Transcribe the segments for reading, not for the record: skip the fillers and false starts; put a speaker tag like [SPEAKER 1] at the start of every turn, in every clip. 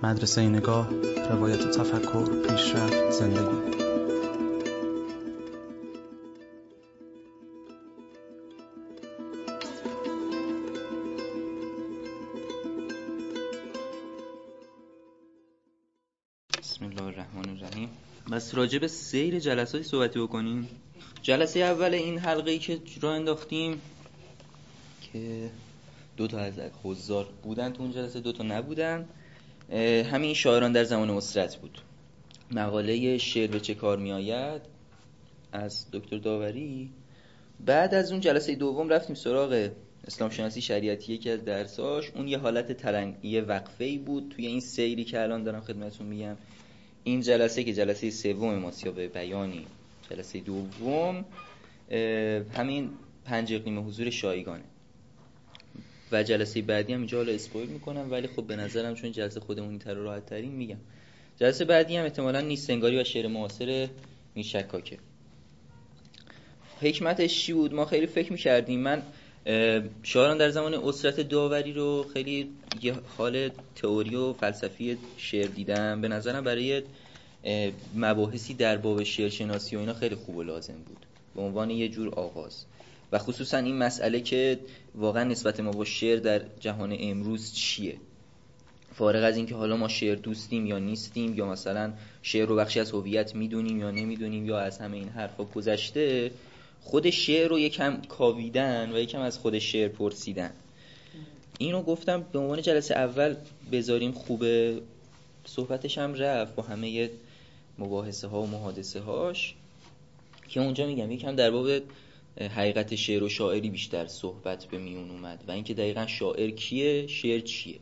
[SPEAKER 1] مدرسه نگاه، روایت تفکر، پیشرفت، زندگی.
[SPEAKER 2] بسم الله الرحمن الرحیم. بس راجع به سیر جلساتی صحبتی بکنیم. جلسه اول این حلقه‌ای که راه انداختیم که 2 تا از حضار بودن تو اون جلسه، 2 تا نبودن، همین شاعران در زمان اسرت بود. مقاله شعر به چه کار می آید از دکتر داوری. بعد از اون جلسه دوم رفتیم سراغ اسلام شناسی شریعتی که از درساش، اون یه حالت ترنگی وقفه‌ای بود توی این سیری که الان دارم خدمتتون میگم. این جلسه که جلسه سوم ماست یا به بیانی جلسه دوم، همین 5 اقلیم حضور شایگانه و جلسه بعدی هم اینجا حالا اسپویل میکنم، ولی خب به نظرم چون جلسه خودمونی تر و راحت ترین میگم. جلسه بعدی هم احتمالاً نیستنگاری و شعر معاصر میرشکاکه. حکمتش چی بود؟ ما خیلی فکر میکردیم. من شاعران در زمان اسرت داوری رو خیلی یه حال تئوری و فلسفی شعر دیدم. به نظرم برای مباحثی در باب شعرشناسی و اینا خیلی خوب و لازم بود به عنوان یه جور آغاز، و خصوصا این مسئله که واقعا نسبت ما با شعر در جهان امروز چیه، فارغ از این که حالا ما شعر دوستیم یا نیستیم، یا مثلا شعر رو بخشی از هویت میدونیم یا نمیدونیم، یا از همه این حرفا گذشته، خود شعر رو یکم کاویدن و یکم از خود شعر پرسیدن. اینو گفتم به عنوان جلسه اول بذاریم، خوبه. صحبتش هم رفت با همه مباحثه ها و محادثه هاش که اونجا میگم یکم در باب حقیقت شعر و شاعری بیشتر صحبت به میون اومد و اینکه دقیقاً شاعر کیه، شعر چیه.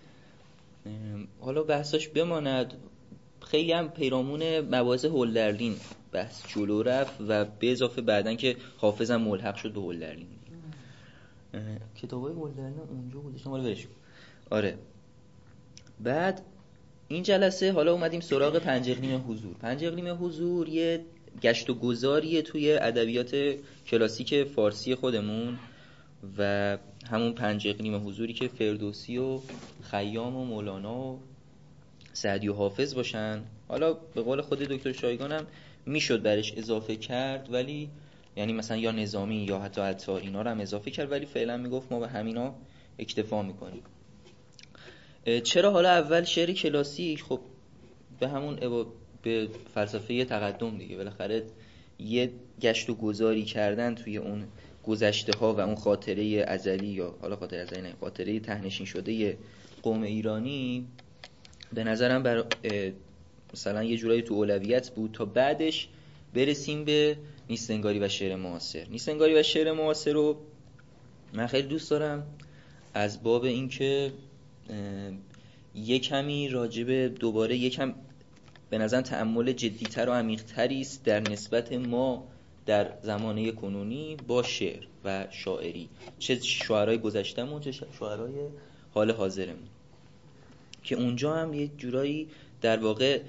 [SPEAKER 2] حالا بحثاش بماند. خیلی هم پیرامون مباحث هولدرلین بحث جلو رفت و به اضافه بعدن که حافظ هم ملحق شد به هولدرلین. کتابای هولدرلین اونجا گذاشتم، حالا برش. آره. بعد این جلسه حالا اومدیم سراغ 5 اقلیم حضور. 5 اقلیم حضور یه گشت و گذاریه توی ادبیات کلاسیک فارسی خودمون و همون 5 اقلیم حضوری که فردوسی و خیام و مولانا و سعدی و حافظ باشن. حالا به قول خود دکتر شایگان هم میشد برش اضافه کرد، ولی یعنی مثلا یا نظامی یا حتی عطار اینا رو هم اضافه کرد، ولی فعلا میگفت ما به همینا اکتفا میکنیم. چرا حالا اول شعر کلاسیک؟ خب به همون به فلسفه تقدم دیگه، بالاخره یه گشت و گذاری کردن توی اون گذشته ها و اون خاطره ازلی، یا حالا خاطره ازلی نه، خاطره تهنشین شده قوم ایرانی، به نظرم مثلا یه جورایی تو اولویت بود تا بعدش برسیم به نیستنگاری و شعر معاصر. نیستنگاری و شعر معاصر رو من خیلی دوست دارم از باب اینکه یه کمی راجبه دوباره یکم به نظر تأمل جدی‌تر و عمیق‌تری است در نسبت ما در زمانه کنونی با شعر و شاعری، چه شاعرای گذشته‌مون چه شاعرای حال حاضرمون، که اونجا هم یه جورایی در واقع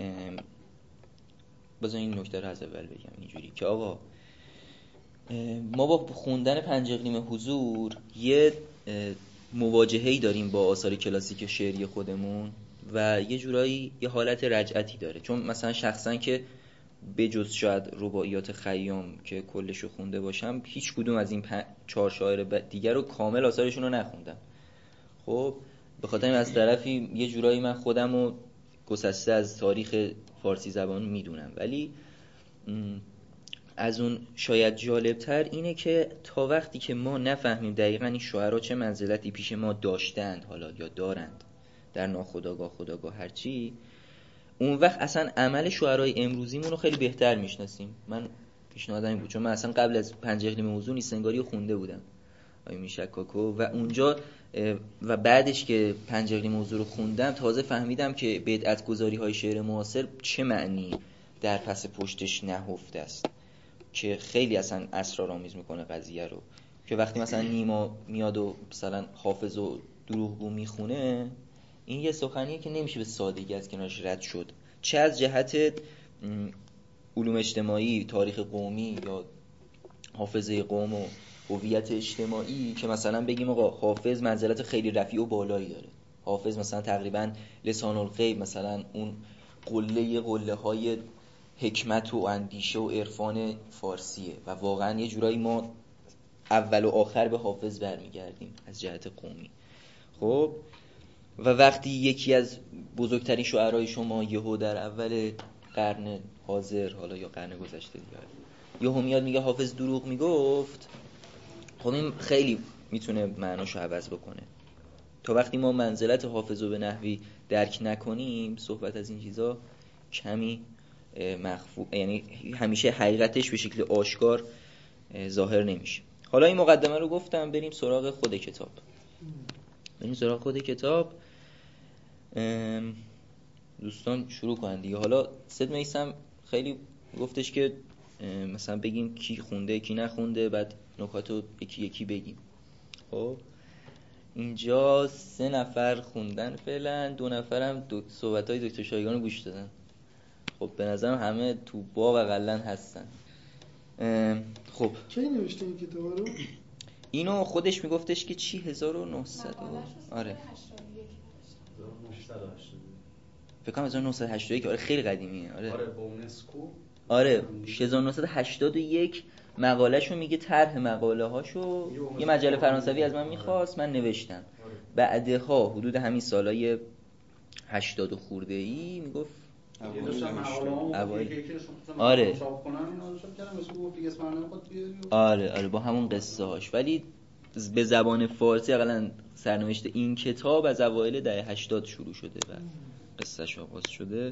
[SPEAKER 2] بذار این نکته رو از اول بگم اینجوری که آقا ما با خوندن 5 اقلیم حضور یه مواجهه‌ای داریم با آثار کلاسیک شعری خودمون و یه جورایی یه حالت رجعتی داره. چون مثلا شخصا که بجز شاید رباعیات خیام که کلشو خونده باشم، هیچ کدوم از این 4 شاعر دیگر رو کامل آثارشون رو نخوندم. خب به خاطر این از طرفی یه جورایی من خودم رو گسسته از تاریخ فارسی زبان میدونم، ولی از اون شاید جالبتر اینه که تا وقتی که ما نفهمیم دقیقاً این شاعرها چه منزلتی پیش ما داشتند حالا یا دارند در ناخودآگاه خودآگاه هرچی، اون وقت اصلا عمل شاعرای امروزیمون رو خیلی بهتر میشناسیم. من پیشنهادم این بود، چون من اصلا قبل از 5 اقلیم حضور نیستنگاری رو خونده بودم آقای میرشکاکو، و اونجا و بعدش که 5 اقلیم حضور رو خوندم تازه فهمیدم که بدعت گذاری های شعر معاصر چه معنی در پس پشتش نهفته است، که خیلی اصلا اسرارآمیز میکنه قضیه رو. که وقتی مثلا نیما میاد و مثلا حافظ و دروغگو میخونه، این یه سخنیه که نمیشه به سادگی از کنارش رد شد، چه از جهت علوم اجتماعی، تاریخ قومی یا حافظه قوم و هویت اجتماعی، که مثلا بگیم آقا حافظ منزلت خیلی رفیع و بالایی داره، حافظ مثلا تقریبا لسان الغیب مثلا اون قله های حکمت و اندیشه و عرفان فارسیه و واقعا یه جورایی ما اول و آخر به حافظ برمیگردیم از جهت قومی. خب و وقتی یکی از بزرگترین شاعرای شما یهو در اول قرن حاضر، حالا یا قرن گذشته دیگه، یهو میاد میگه حافظ دروغ میگفت، خب این خیلی میتونه معناشو عوض بکنه. تا وقتی ما منزلت حافظ رو به نحوی درک نکنیم، صحبت از این چیزا کمی مخفو، یعنی همیشه حقیقتش به شکل آشکار ظاهر نمیشه. حالا این مقدمه رو گفتم، بریم سراغ خود کتاب. دوستان شروع کنن دیگه. حالا سید میثم خیلی گفتش که مثلا بگیم کی خونده کی نخونده، بعد نکاتو یکی یکی بگیم. خب اینجا 3 نفر خوندن فعلا، 2 نفرم صحبت‌های دکتر شایگان رو گوش دادن. خب به نظرم همه تو با و قلن هستن. خب
[SPEAKER 3] کی نوشته این کتاب رو؟
[SPEAKER 2] اینو خودش میگفتش که چی 1900 آره فکر کنم 1981. آره خیلی قدیمیه. آره
[SPEAKER 4] با اونسکو.
[SPEAKER 2] آره 1981 مقالهشو میگه، طرح مقاله هاشو یه مجله فرانسوی از من میخواست، من نوشتم. بعدها حدود همین سالای 80 و خورده ای میگفت آره با همون قصه هاش، ولی به زبان فارسی اقلا سرنوشت این کتاب از اوایل دهه 80 شروع شده و قصهش آغاز شده.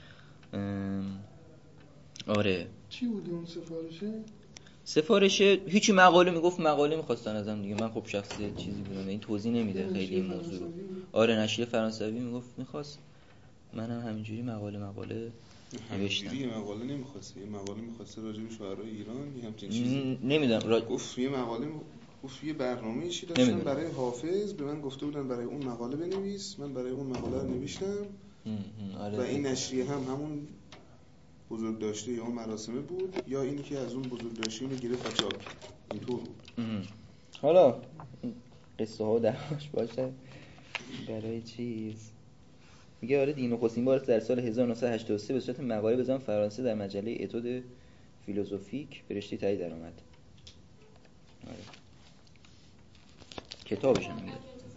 [SPEAKER 2] آره
[SPEAKER 3] چی بود اون
[SPEAKER 2] سفارشه؟ هیچی مقاله میگفت، مقاله میخواستن ازم دیگه. من خب شخصی چیزی بودم، این توضیح نمیده خیلی این موضوع رو. آره نشریه فرانسوی میگفت میخواست، منم همینجوری مقاله نوشتم.
[SPEAKER 5] یه مقاله نمیخواسته، یه مقاله میخواسته راجع به شاعرای ایران، یه همچین چیزی
[SPEAKER 2] نمیدونم.
[SPEAKER 5] گفت یه مقاله، گفت یه برنامه‌ای چی داشتن برای حافظ، به من گفته بودن برای اون مقاله بنویس، من برای اون مقاله رو نوشتم.
[SPEAKER 2] آره
[SPEAKER 5] و این نشریه همون بزرگ داشته یا اون مراسمه بود، یا اینی که از اون بزرگ داشته اینو گرفت و چاپ کرد. اینطور بود.
[SPEAKER 2] حالا قصه ها درش باشه برای چیز میگه. آره دیگه نخستین بار در سال 1983 به صورت مقاله به زبان فرانسه در مجله اتود فیلوزوفیک به رشته تایی در اومد. آره کتابش هم میگه.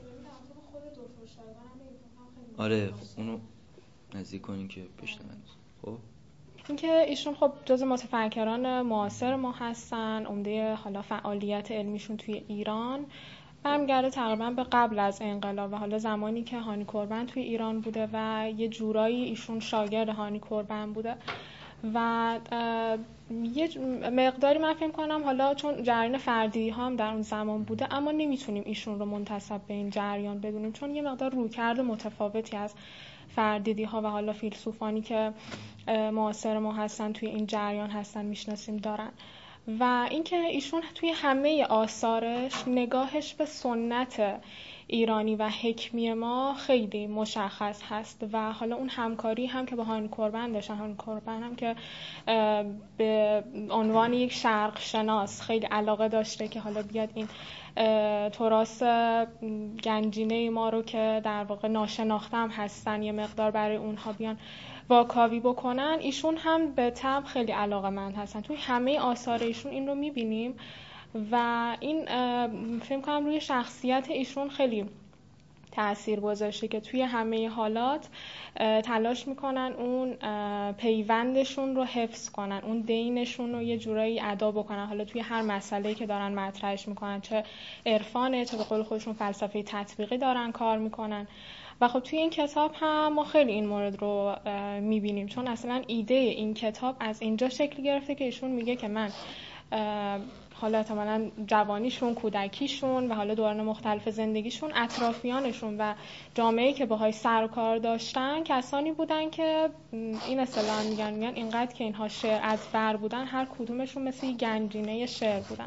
[SPEAKER 2] آره اونو نزدیک کنین که بشنون. خب
[SPEAKER 6] اینکه ایشون خب جز متفکران معاصر ما هستن، عمده حالا فعالیت علمیشون توی ایران برمیگرده تقریبا به قبل از انقلاب و حالا زمانی که هانی کوربن توی ایران بوده و یه جورایی ایشون شاگرد هانی کوربن بوده و یه مقداری من فکر کنم حالا چون جریان فردی ها هم در اون زمان بوده، اما نمیتونیم ایشون رو منتسب به این جریان بدونیم چون یه مقدار رویکرد متفاوتی از فردیدی ها و حالا فیلسوفانی که معاصر ما هستن توی این جریان هستن میشناسیم دارن. و اینکه ایشون توی همه آثارش نگاهش به سنت ایرانی و حکمی ما خیلی مشخص هست و حالا اون همکاری هم که با هانی کوربن داشتن، هانی کوربن هم که به عنوان یک شرق شناس خیلی علاقه داشته که حالا بیاد این تراث گنجینه ما رو که در واقع ناشناخته هم هستن یه مقدار برای اونها بیان واکاوی بکنن. ایشون هم به طبع خیلی علاقه‌مند هستن، توی همه آثار ایشون این رو می‌بینیم و این فکر کنم روی شخصیت ایشون خیلی تأثیر گذاشته که توی همه حالات تلاش میکنن اون پیوندشون رو حفظ کنن، اون دینشون رو یه جورایی ادا بکنن، حالا توی هر مسئله‌ای که دارن مطرحش میکنن، چه عرفانه چه به قول خودشون فلسفه تطبیقی دارن کار میکنن. و خب توی این کتاب هم ما خیلی این مورد رو میبینیم چون اصلا ایده این کتاب از اینجا شکل گرفته که ایشون میگه که من حالا احتمالاً جوانیشون، کودکیشون و حالا دوران مختلف زندگیشون، اطرافیانشون و جامعه‌ای که باهاش سر و کار داشتن کسانی بودن که این اصطلاحاً میگن اینقدر که اینها شعر از بر بودن، هر کدومشون مثل یک گنجینه شعر بودن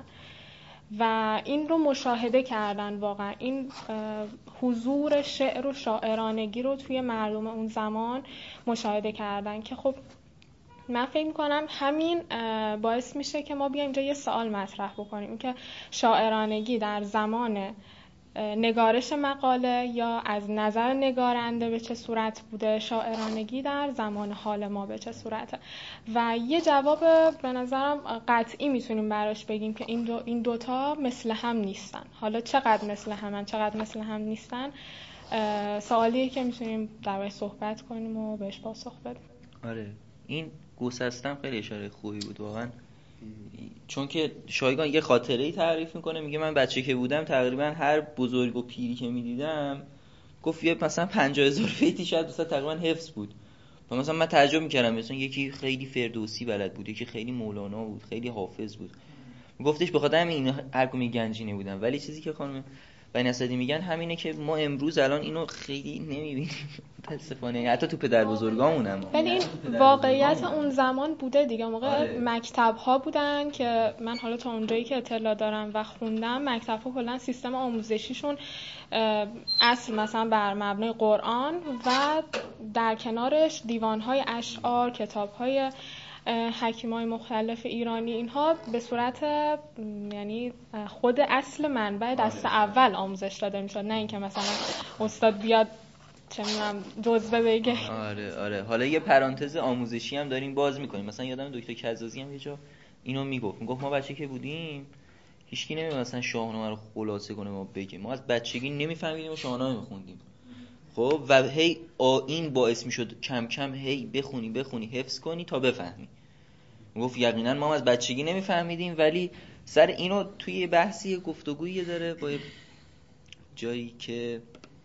[SPEAKER 6] و این رو مشاهده کردن. واقعا این حضور شعر و شاعرانگی رو توی مردم اون زمان مشاهده کردن که خب من فکر می‌کنم همین باعث میشه که ما بیایم اینجا یه سوال مطرح بکنیم، این که شاعرانگی در زمان نگارش مقاله یا از نظر نگارنده به چه صورت بوده، شاعرانگی در زمان حال ما به چه صورته. و یه جواب به نظرم قطعی میتونیم براش بگیم که این دوتا مثل هم نیستن. حالا چقدر مثل همن، چقدر مثل هم نیستن، سوالیه که میتونیم درباره‌اش صحبت کنیم و بهش پاسخ بدیم.
[SPEAKER 2] آره، این گسستم خیلی اشاره خوبی بود واقعا، چون که شایگان یه خاطره‌ای تعریف میکنه، میگه من بچه که بودم تقریبا هر بزرگ و پیری که میدیدم گفت یه مثلا 50,000 بیتی شاید مثلا تقریبا حفظ بود. و مثلا من تعجب میکردم، مثلا یکی خیلی فردوسی بلد بود، یکی خیلی مولانا بود، خیلی حافظ بود. گفتش بخاطر همین اینا هر کدوم گنجینه بودن. ولی چیزی که خانم بنی اسدی میگن همینه که ما امروز الان اینو خیلی نمیبینیم متاسفانه، حتی تو پدر بزرگامون هم.
[SPEAKER 6] ولی این واقعیت اون زمان بوده دیگه. موقع
[SPEAKER 2] آره.
[SPEAKER 6] مکتب ها بودن که من حالا تا اونجایی که اطلاع دارم و خوندم، مکتب ها کلا سیستم آموزشیشون اصل مثلا بر مبنای قرآن و در کنارش دیوان های اشعار، کتاب های حکیمای مختلف ایرانی، اینها به صورت یعنی خود اصل منبع دست اول آموزش داده میشد، نه اینکه مثلا استاد بیاد چه می‌دونم جزوه بگه.
[SPEAKER 2] آره حالا یه پرانتز آموزشی هم داریم باز میکنیم. مثلا یادم دکتر کزازی هم یه جا اینو میگفت ما بچه که بودیم هیچکی نمی‌دونه مثلا شاهنامه رو خلاصه کنه ما بگیم، ما از بچگی نمیفهمیدیم و شاهنامه میخوندیم. خب و هی این باعث میشد کم کم هی بخونی حفظ کنی تا بفهمی. گفت یقینا ما از بچگی نمیفهمیدیم، ولی سر اینو توی بحثی گفتگویی داره با جایی که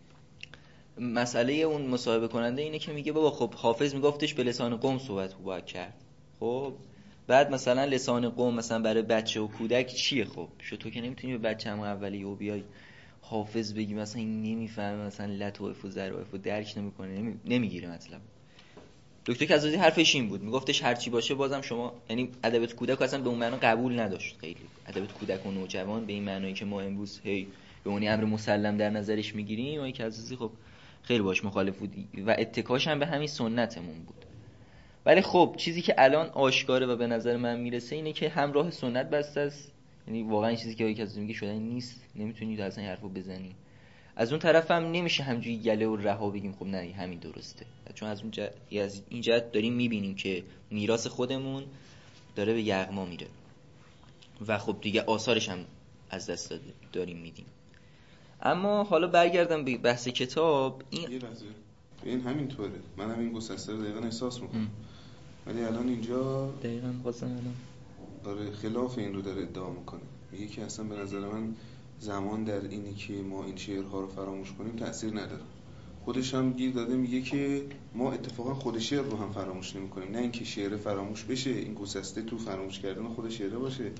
[SPEAKER 2] مسئله اون مصاحبه کننده اینه که میگه بابا خب حافظ میگفتش به لسان قوم صحبت باید کرد. خب بعد مثلا لسان قوم مثلا برای بچه و کودک چیه؟ خب تو که نمیتونی به بچه هم اولی و بیای حافظ بگی مثلا این نمیفهمه، مثلا لطائف و ظرافت و درک نمیکنه، نمیگیره مطلب. دکتر کزازی حرفش این بود، میگفتش هر چی باشه بازم شما، یعنی ادبیات کودک اصلا به اون معنا قبول نداشت. خیلی ادبیات کودک و نوجوان به این معنایی که ما امروز هی به اون امر مسلم در نظرش میگیریم، و کزازی خب خیلی باش مخالف بود و اتکاش هم به همین سنتمون بود. ولی خب چیزی که الان آشکاره و به نظر من میرسه اینه که همراه سنت بسته است. یعنی واقعا چیزی که کزازی میگه شدن نیست، نمیتونید اصلا حرفو بزنی. از اون طرف هم نمیشه همجوری گله و رها بگیم خب نه همین درسته، چون از این جهت داریم میبینیم که میراث خودمون داره به یغما میره و خب دیگه آثارش هم از دست داریم میدیم. اما حالا برگردم به بحث کتاب.
[SPEAKER 5] این همینطوره، من همین گسسته رو دقیقا احساس میکنم. ولی الان اینجا
[SPEAKER 2] دقیقا خواستم الان
[SPEAKER 5] داره خلاف این رو داره ادعا میکنه. میگه که اصلا به نظر من زمان در اینی که ما این شعرها رو فراموش کنیم تأثیر نداره. خودش هم گیر داده، میگه که ما اتفاقا خود شعر رو هم فراموش نمی کنیم، نه اینکه شعر فراموش بشه، این گسسته تو فراموش کردن خود شعر باشه،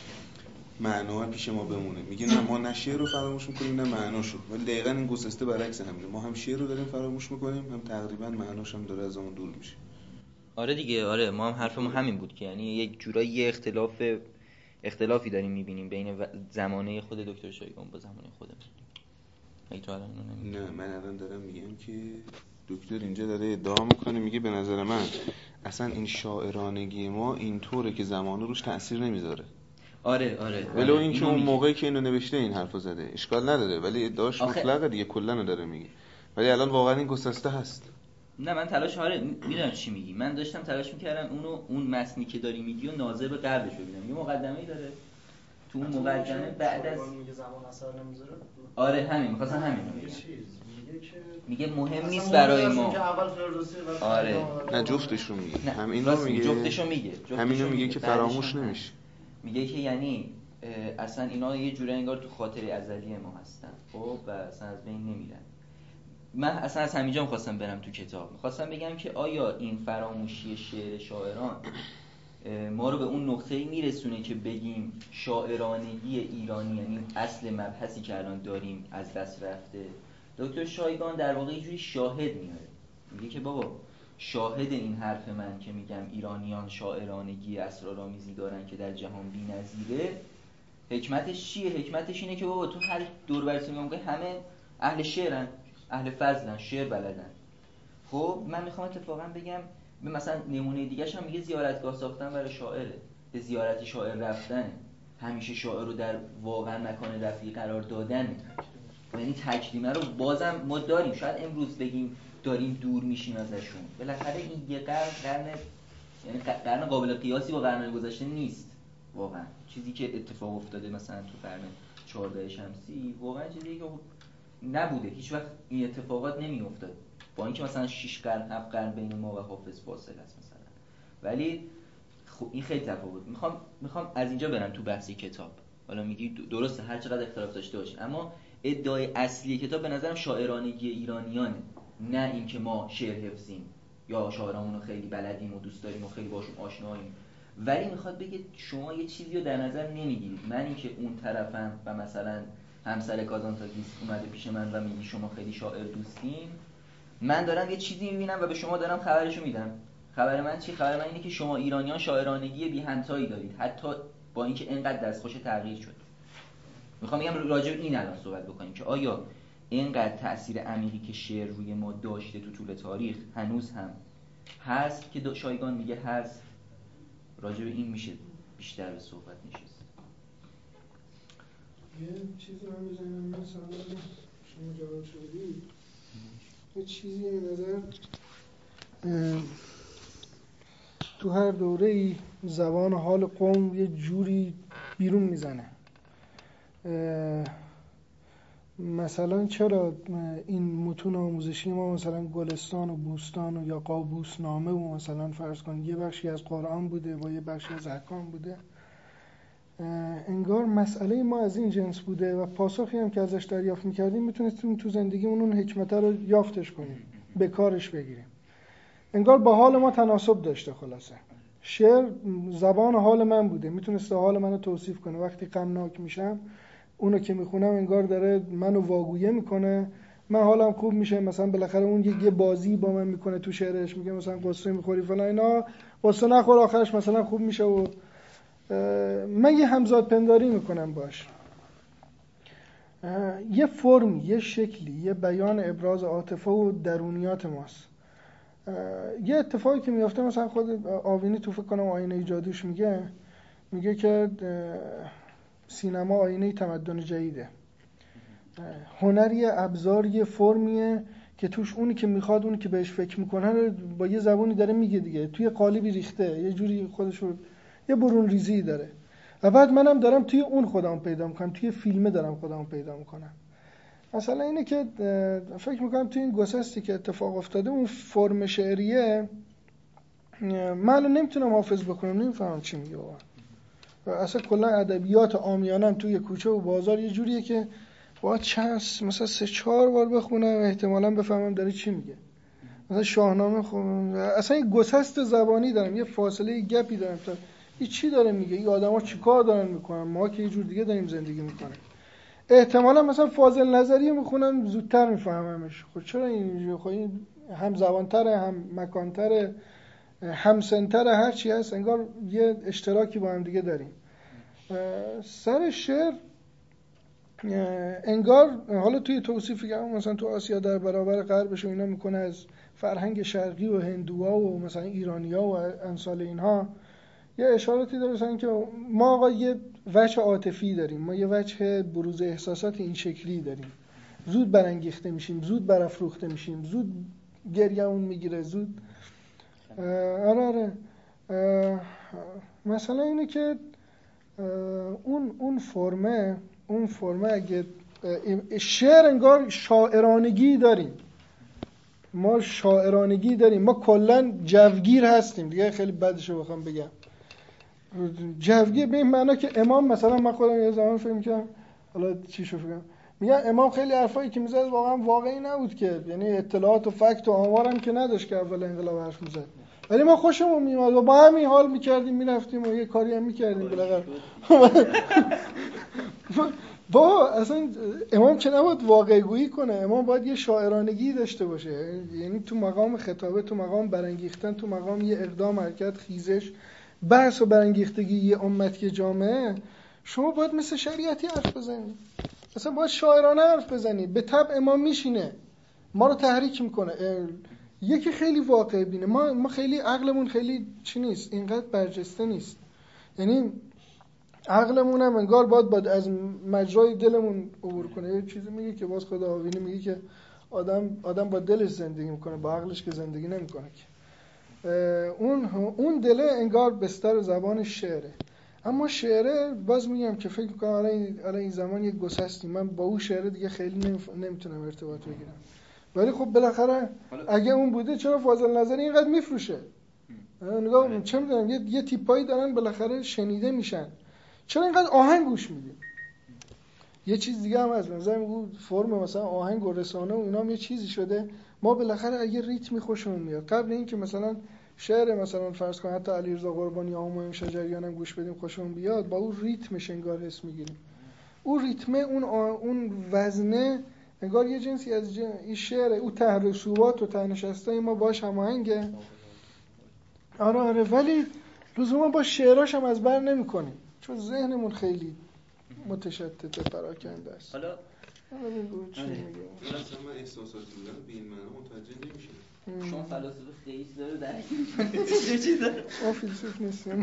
[SPEAKER 5] معنا پیش ما بمونه. میگه نه ما نه شعر رو فراموش میکنیم نه معناشو. ولی دقیقاً این گسسته برعکس همینه، ما هم شعر رو داریم فراموش میکنیم، هم تقریبا معناش هم داره از اون دور میشه.
[SPEAKER 2] آره دیگه، آره ما هم حرفمون همین بود که یعنی یک جورایی اختلافی داریم میبینیم بین زمانه خود دکتر شایگان با زمانه خودمون.
[SPEAKER 5] نه من الان دارم میگم که دکتر اینجا داره ادعا میکنه، میگه به نظر من اصلا این شاعرانگی ما اینطوره که زمانه روش تأثیر نمیذاره.
[SPEAKER 2] آره
[SPEAKER 5] ولو اینکه اون موقعی که اینو نوشته این حرفو زده اشکال نداره، ولی ادعاش مطلقه دیگه، کلا داره میگه. ولی الان واقعا این گسسته هست.
[SPEAKER 2] نه من میدونم چی میگی. من داشتم تلاش میکردم اون متنی که داری میگی و ناظر به قبلش ببینم. یه مقدمه‌ای داره تو اون مقدمه بعد از
[SPEAKER 4] میگه زمان اثر نمیذاره.
[SPEAKER 2] آره همین می‌خواستم همین رو بگم. میگه مهم نیست
[SPEAKER 4] برای
[SPEAKER 2] برای ما.
[SPEAKER 4] اول فردوسی
[SPEAKER 2] آره
[SPEAKER 5] نه جفتش رو میگه. همین رو میگه.
[SPEAKER 2] جفتش رو میگه.
[SPEAKER 5] همین رو میگه که فراموش نمیشه.
[SPEAKER 2] میگه که یعنی اصلا اینا یه جوری انگار تو خاطره ازلی ما هستن. خب و اصلا از بین نمیرن. من اصلا از همینجا می‌خواستم برم تو کتاب. می‌خواستم بگم که آیا این فراموشی شعر شاعران ما رو به اون نقطه‌ای میرسونه که بگیم شاعرانگی ایرانی، یعنی اصل مبحثی که الان داریم، از دست رفته. دکتر شایگان در واقع یه جوری شاهد میاره، میگه که بابا شاهد این حرف من که میگم ایرانیان شاعرانگی اسرارآمیزی دارن که در جهان بی‌نظیره، حکمتش چیه؟ حکمتش اینه که بابا تو هر دور برت میگم همه اهل شعرن، اهل فضلن، شعر بلدن. خب من میخوام اتفاقا بگم مثلا نمونه دیگه‌ش هم میگه زیارتگاه ساختن برای شاعره، به زیارت شاعر رفتن، همیشه شاعر رو در واقعا مکان رفیع قرار دادن. یعنی تکریمه رو بازم ما داریم، شاید امروز بگیم داریم دور میشیم ازشون، بالاخره این یه قرن قابل قیاسی با قرن‌های گذشته نیست واقعا. چیزی که اتفاق افتاده مثلا تو قرن 14 شمسی واقعا چیزی که نبوده، هیچ وقت این اتفاقات نمیافتاد، با اینکه مثلا 6 قرن 7 قرن بین ما و حافظ فاصله است مثلا، ولی خب این خیلی تفاوت. میخوام از اینجا برم تو بحث کتاب. حالا میگی درسته هر چقدر اختلاف داشته باشیم، اما ادعای اصلی کتاب به نظرم شاعرانگی ایرانیانه، نه اینکه ما شعر حفظیم یا شاعرامون رو خیلی بلدیم و دوست داریم و خیلی باشون آشناییم. ولی میخواد بگه شما یه چیزی رو در نظر نمیگیرید، من اینکه اون طرفم و مثلا همسر کازانتاکیس اومده پیش من و میگی شما خیلی شاعر دوستین، من دارم یه چیزی میبینم و به شما دارم خبرشو میدم. خبر من چی؟ خبر من اینه که شما ایرانیان شاعرانگی بی همتایی دارید، حتی با اینکه اینقدر دستخوش تغییر شد. میخوام بگم راجع به این الان صحبت بکنیم که آیا اینقدر تأثیر عمیقی که شعر روی ما داشته تو طول تاریخ هنوز هم هست که شایگان میگه هست؟ راجع به این میشه بیشتر به صحبت نشست.
[SPEAKER 3] یه چیزی من بزنم مثلا شما جواب شدید، یه چیزی به نظر تو هر دوره‌ای زبان حال قوم یه جوری بیرون میزنه. مثلا چرا این متون آموزشی ما مثلا گلستان و بوستان و یا قابوس نامه و مثلا فرض کن یه بخشی از قرآن بوده و یه بخشی از احکام بوده، انگار مسئله ما از این جنس بوده و پاسخی هم که ازش دریافت میکردیم میتونستیم تو زندگیمون اون حکمت رو یافتش کنیم، به کارش بگیریم. انگار با حال ما تناسب داشته. خلاصه شعر زبان حال من بوده، میتونسته حال منو توصیف کنه. وقتی غمناک میشم اونو که میخونم انگار داره منو واگویه میکنه، من حالم خوب میشه. مثلا بالاخره اون یه بازی با من میکنه تو شعرش، میگه مثلا قصه میخوری فلان اینا، قصه نخور آخرش مثلا خوب میشه و من یه همزاد پنداری میکنم باش. یه فرم، یه شکلی، یه بیان ابراز عاطفه و درونیات ماست. یه اتفاقی که میفته مثلا خود آوینی تو فکر کنم آینه جادوش میگه که سینما آینه تمدن جدیده. هنر یه ابزار، یه فرمیه که توش اونی که میخواد، اونی که بهش فکر میکنه رو با یه زبونی داره میگه دیگه، توی قالبی ریخته، یه جوری خودشو یه برون ریزی داره و بعد منم دارم توی اون خودم پیدا میکنم، توی فیلمه دارم خودم پیدا میکنم. مثلا اینه که فکر میکنم توی این گسستی که اتفاق افتاده اون فرم شعریه من الان نمیتونم حافظ بکنم، نمیفهمم چی میگه واقعا. و اصلا کلا ادبیات عامیانه توی کوچه و بازار یه جوریه که باید مثلا 3-4 بار بخونم احتمالاً بفهمم داره چی میگه. مثلا شاهنامه خوندم اصلا یه گسست زبانی دارم، یه فاصله گپی دارم تا این چی داره میگه، این آدما چیکار دارن میکنن، ما که یه جور دیگه داریم زندگی میکنیم. احتمالاً مثلا فاضل نظری میخونم زودتر میفهممش. خب چرا اینجوریه؟ خب این هم زبان‌تره، هم مکان‌تره، هم سن‌تره، هر چی هست انگار یه اشتراکی با هم دیگه داریم. سر شعر انگار حالا توی توصیفی که مثلا تو آسیا در برابر غربش و اینا میکنه از فرهنگ شرقی و هندوها و مثلا ایرانی‌ها و امثال اینها، یه اشاراتی داره مثلا که ما آقا یه وجه عاطفی داریم، ما یه وجه بروز احساسات این شکلی داریم، زود برانگیخته میشیم، زود برافروخته میشیم، زود گریه‌مون میگیره، زود آره مثلا اینه که اون فرمه اگه شعر انگار شاعرانگی داریم، ما شاعرانگی داریم، ما کلا جوگیر هستیم دیگه. خیلی بدشو بخوام بگم جوگیر به این معنا که امام مثلا من خودم یه زمان فکر می‌کردم، حالا چی شو فکرم میگم امام خیلی حرفایی که میزد واقعا واقعی نبود که، یعنی اطلاعات و فکت و آمارم که نداشت که اول انقلاب حرف میزد، ولی ما خوشمون میومد و با همین حال میکردیم، میرفتیم و یه کاری هم میکردیم بالاخره. با اصلا امام که نباید واقع گویی کنه، امام باید یه شاعرانگی داشته باشه، یعنی تو مقام خطابه، تو مقام برانگیختن، تو مقام یه اقدام، حرکت، خیزش، بحث و برانگیختگی یه امت که جامعه، شما باید مثل شریعتی حرف بزنی، اصلا باید شاعرانه حرف بزنی. به طبع امام میشینه، ما رو تحریک میکنه. یکی خیلی واقع بینه، ما خیلی عقلمون خیلی چی نیست، اینقدر برجسته نیست. یعنی عقلمون هم انگار باید از مجرای دلمون عبور کنه. یه چیزی میگه که باز خدا آوینی میگه که آدم با دلش زندگی میکنه، با عقلش که زندگی نمیکنه که. اون دله انگار بستر زبان شعره. اما شعره باز میگم که فکر میکنم الان این زمان یک گسستی، من با اون شعره دیگه خیلی نمیتونم ارتباط بگیرم. ولی خب بالاخره اگه اون بوده چرا فاضل نظری اینقدر میفروشه؟ نگاه چه میدونم یه تیپایی دارن بالاخره شنیده میشن، چرا اینقدر آهنگ گوش میدیم؟ یه چیز دیگه هم از نظر میگم فرم مثلا آهنگ و رسانه و اینا هم یه چیزی شده، ما بالاخره اگه ریتمی خوشمون میاد قبل اینکه مثلا شعر مثلا فرض کن حتی علیرضا قربانی یا همایون شجریان هم گوش بدیم خوشمون بیاد، با اون ریتمش انگار حس میگیریم. اون ریتمه اون وزنه انگار یه جنسی از این شعر، اون تحرسوات و تنشستای ما باش هماهنگه. آره ولی لزوما با شعراش هم از بر نمی‌کنیم چون ذهنمون خیلی متشتت پراکنده است.
[SPEAKER 2] حالا
[SPEAKER 3] چی میگه؟
[SPEAKER 5] مثلا من احساساتی بودن به این معنا متوجه نمیشم.
[SPEAKER 2] شما فلاسفه خیس داره درک می‌کنید چه داره؟
[SPEAKER 3] ما فیلسوف نیستیم.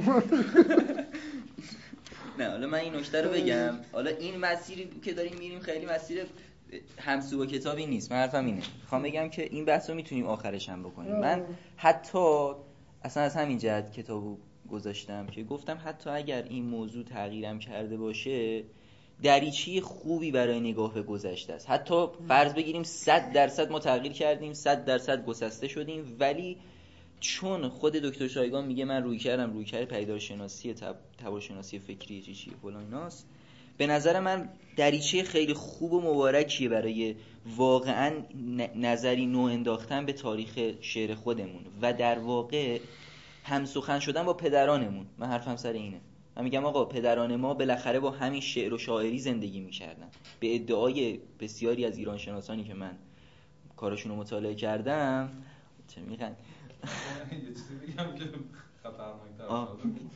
[SPEAKER 2] نه حالا من این نکته رو بگم، حالا این مسیری که داریم میریم خیلی مسیر همسو با کتابی نیست. من حرفم اینه، میخوام بگم که این بحث رو میتونیم آخرش هم بکنیم. من حتی اصلا از همین جهت کتابو گذاشتم که گفتم حتی اگر این موضوع تغییرم کرده باشه دریچه خوبی برای نگاه به گذشته است. حتی فرض بگیریم 100% ما تغییر کردیم، 100% گسسته شدیم، ولی چون خود دکتر شایگان میگه من رویکرد پیدارشناسی تباشناسی فکری چیه فلان ایناست، به نظر من دریچه خیلی خوب و مبارکیه برای واقعا نظری نو انداختن به تاریخ شعر خودمون و در واقع همسخن شدن با پدرانمون. من حرفم سر اینه. من میگم آقا پدران ما بالاخره با همین شعر و شاعری زندگی میکردن. به ادعای بسیاری از ایران شناسانی که من کارشون رو مطالعه کردم چه میگن
[SPEAKER 7] یه چیزی بگم که خطرناک‌تر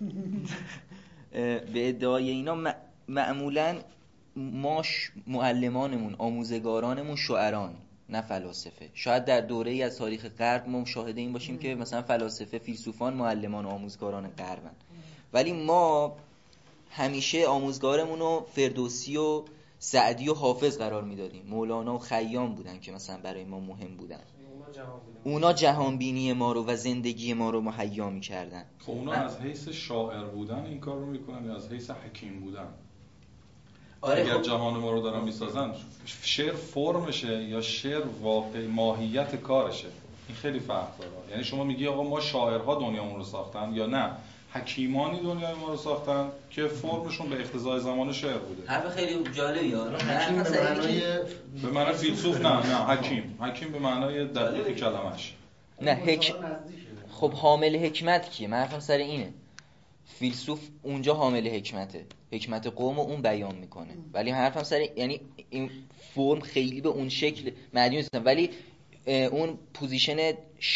[SPEAKER 7] شده.
[SPEAKER 2] به ادعای اینا معمولاً ما معلمانمون آموزگارانمون شاعران نه فلاسفه. شاید در دوره‌ای از تاریخ غرب ما شاهده این باشیم که مثلا فلاسفه فیلسوفان معلمان و آموزگاران غربن، ولی ما همیشه آموزگارمون رو فردوسی و سعدی و حافظ قرار میدادیم. مولانا و خیام بودن که مثلا برای ما مهم بودن. اونا جهانبینی ما رو و زندگی ما رو مهیا می‌کردن.
[SPEAKER 7] خب اونا از حیث شاعر بودن این کار رو میکنن یا از حیث حکیم بودن؟
[SPEAKER 2] آره
[SPEAKER 7] اگر
[SPEAKER 2] خب
[SPEAKER 7] جهان ما رو دارن میسازن، شعر فرمشه یا شعر واقع ماهیت کارشه؟ این خیلی فرق داره. یعنی شما میگی آقا ما شاعرها دنیامون رو ساختن یا نه حکیمانی دنیای ما رو ساختن که فرمشون به اقتضای زمان شعر بوده؟
[SPEAKER 2] حرف خیلی جالبی
[SPEAKER 8] حکیم به معنای
[SPEAKER 7] به معنای فیلسوف نه حکیم به معنای دقیق کلمش.
[SPEAKER 2] نه خب حامل حکمت کیه؟ من حرفم سر اینه. فیلسوف اونجا حامل حکمته، حکمت قوم رو اون بیان میکنه، ولی حرفم سر یعنی این فرم خیلی به اون شکل معنی نیست، ولی اون پوزیشن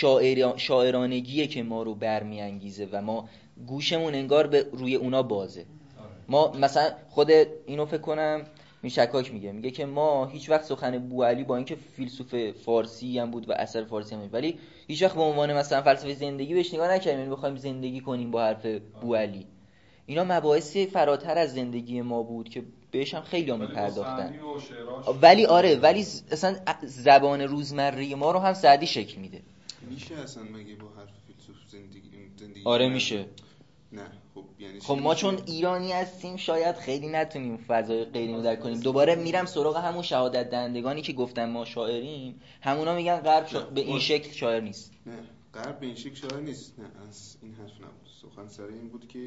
[SPEAKER 2] شاعرانگیه که ما رو برمیانگیزه و ما گوشمون انگار به روی اونا بازه. ما مثلا خود اینو فکر کنم میشکاک میگه که ما هیچ وقت سخن بوعلی با اینکه فیلسوف فارسی هم بود و اثر فارسی هم بود ولی هیچ وقت به عنوان مثلا فلسفه زندگی بهش نگاه نکردیم، یعنی بخوایم زندگی کنیم با حرف بوعلی. اینا مباحثی فراتر از زندگی ما بود که بهش هم خیلی هم میپرداختن. ولی اصلا زبان روزمره ما رو هم سعدی شکل میده.
[SPEAKER 5] میشه اصلا مگه با حرف فیلسوف زندگی
[SPEAKER 2] آره میشه.
[SPEAKER 5] نه خب یعنی
[SPEAKER 2] خب ما چون ایرانی هستیم شاید خیلی نتونیم فضای غیری رو درک کنیم. دوباره میرم سراغ همون شهادت دهندگانی که گفتن ما شاعریم، همونا میگن غرب به این شکل شاعر نیست.
[SPEAKER 5] نه غرب به این شکل شاعر نیست. نه از این حرف نبود. سخن سر این بود که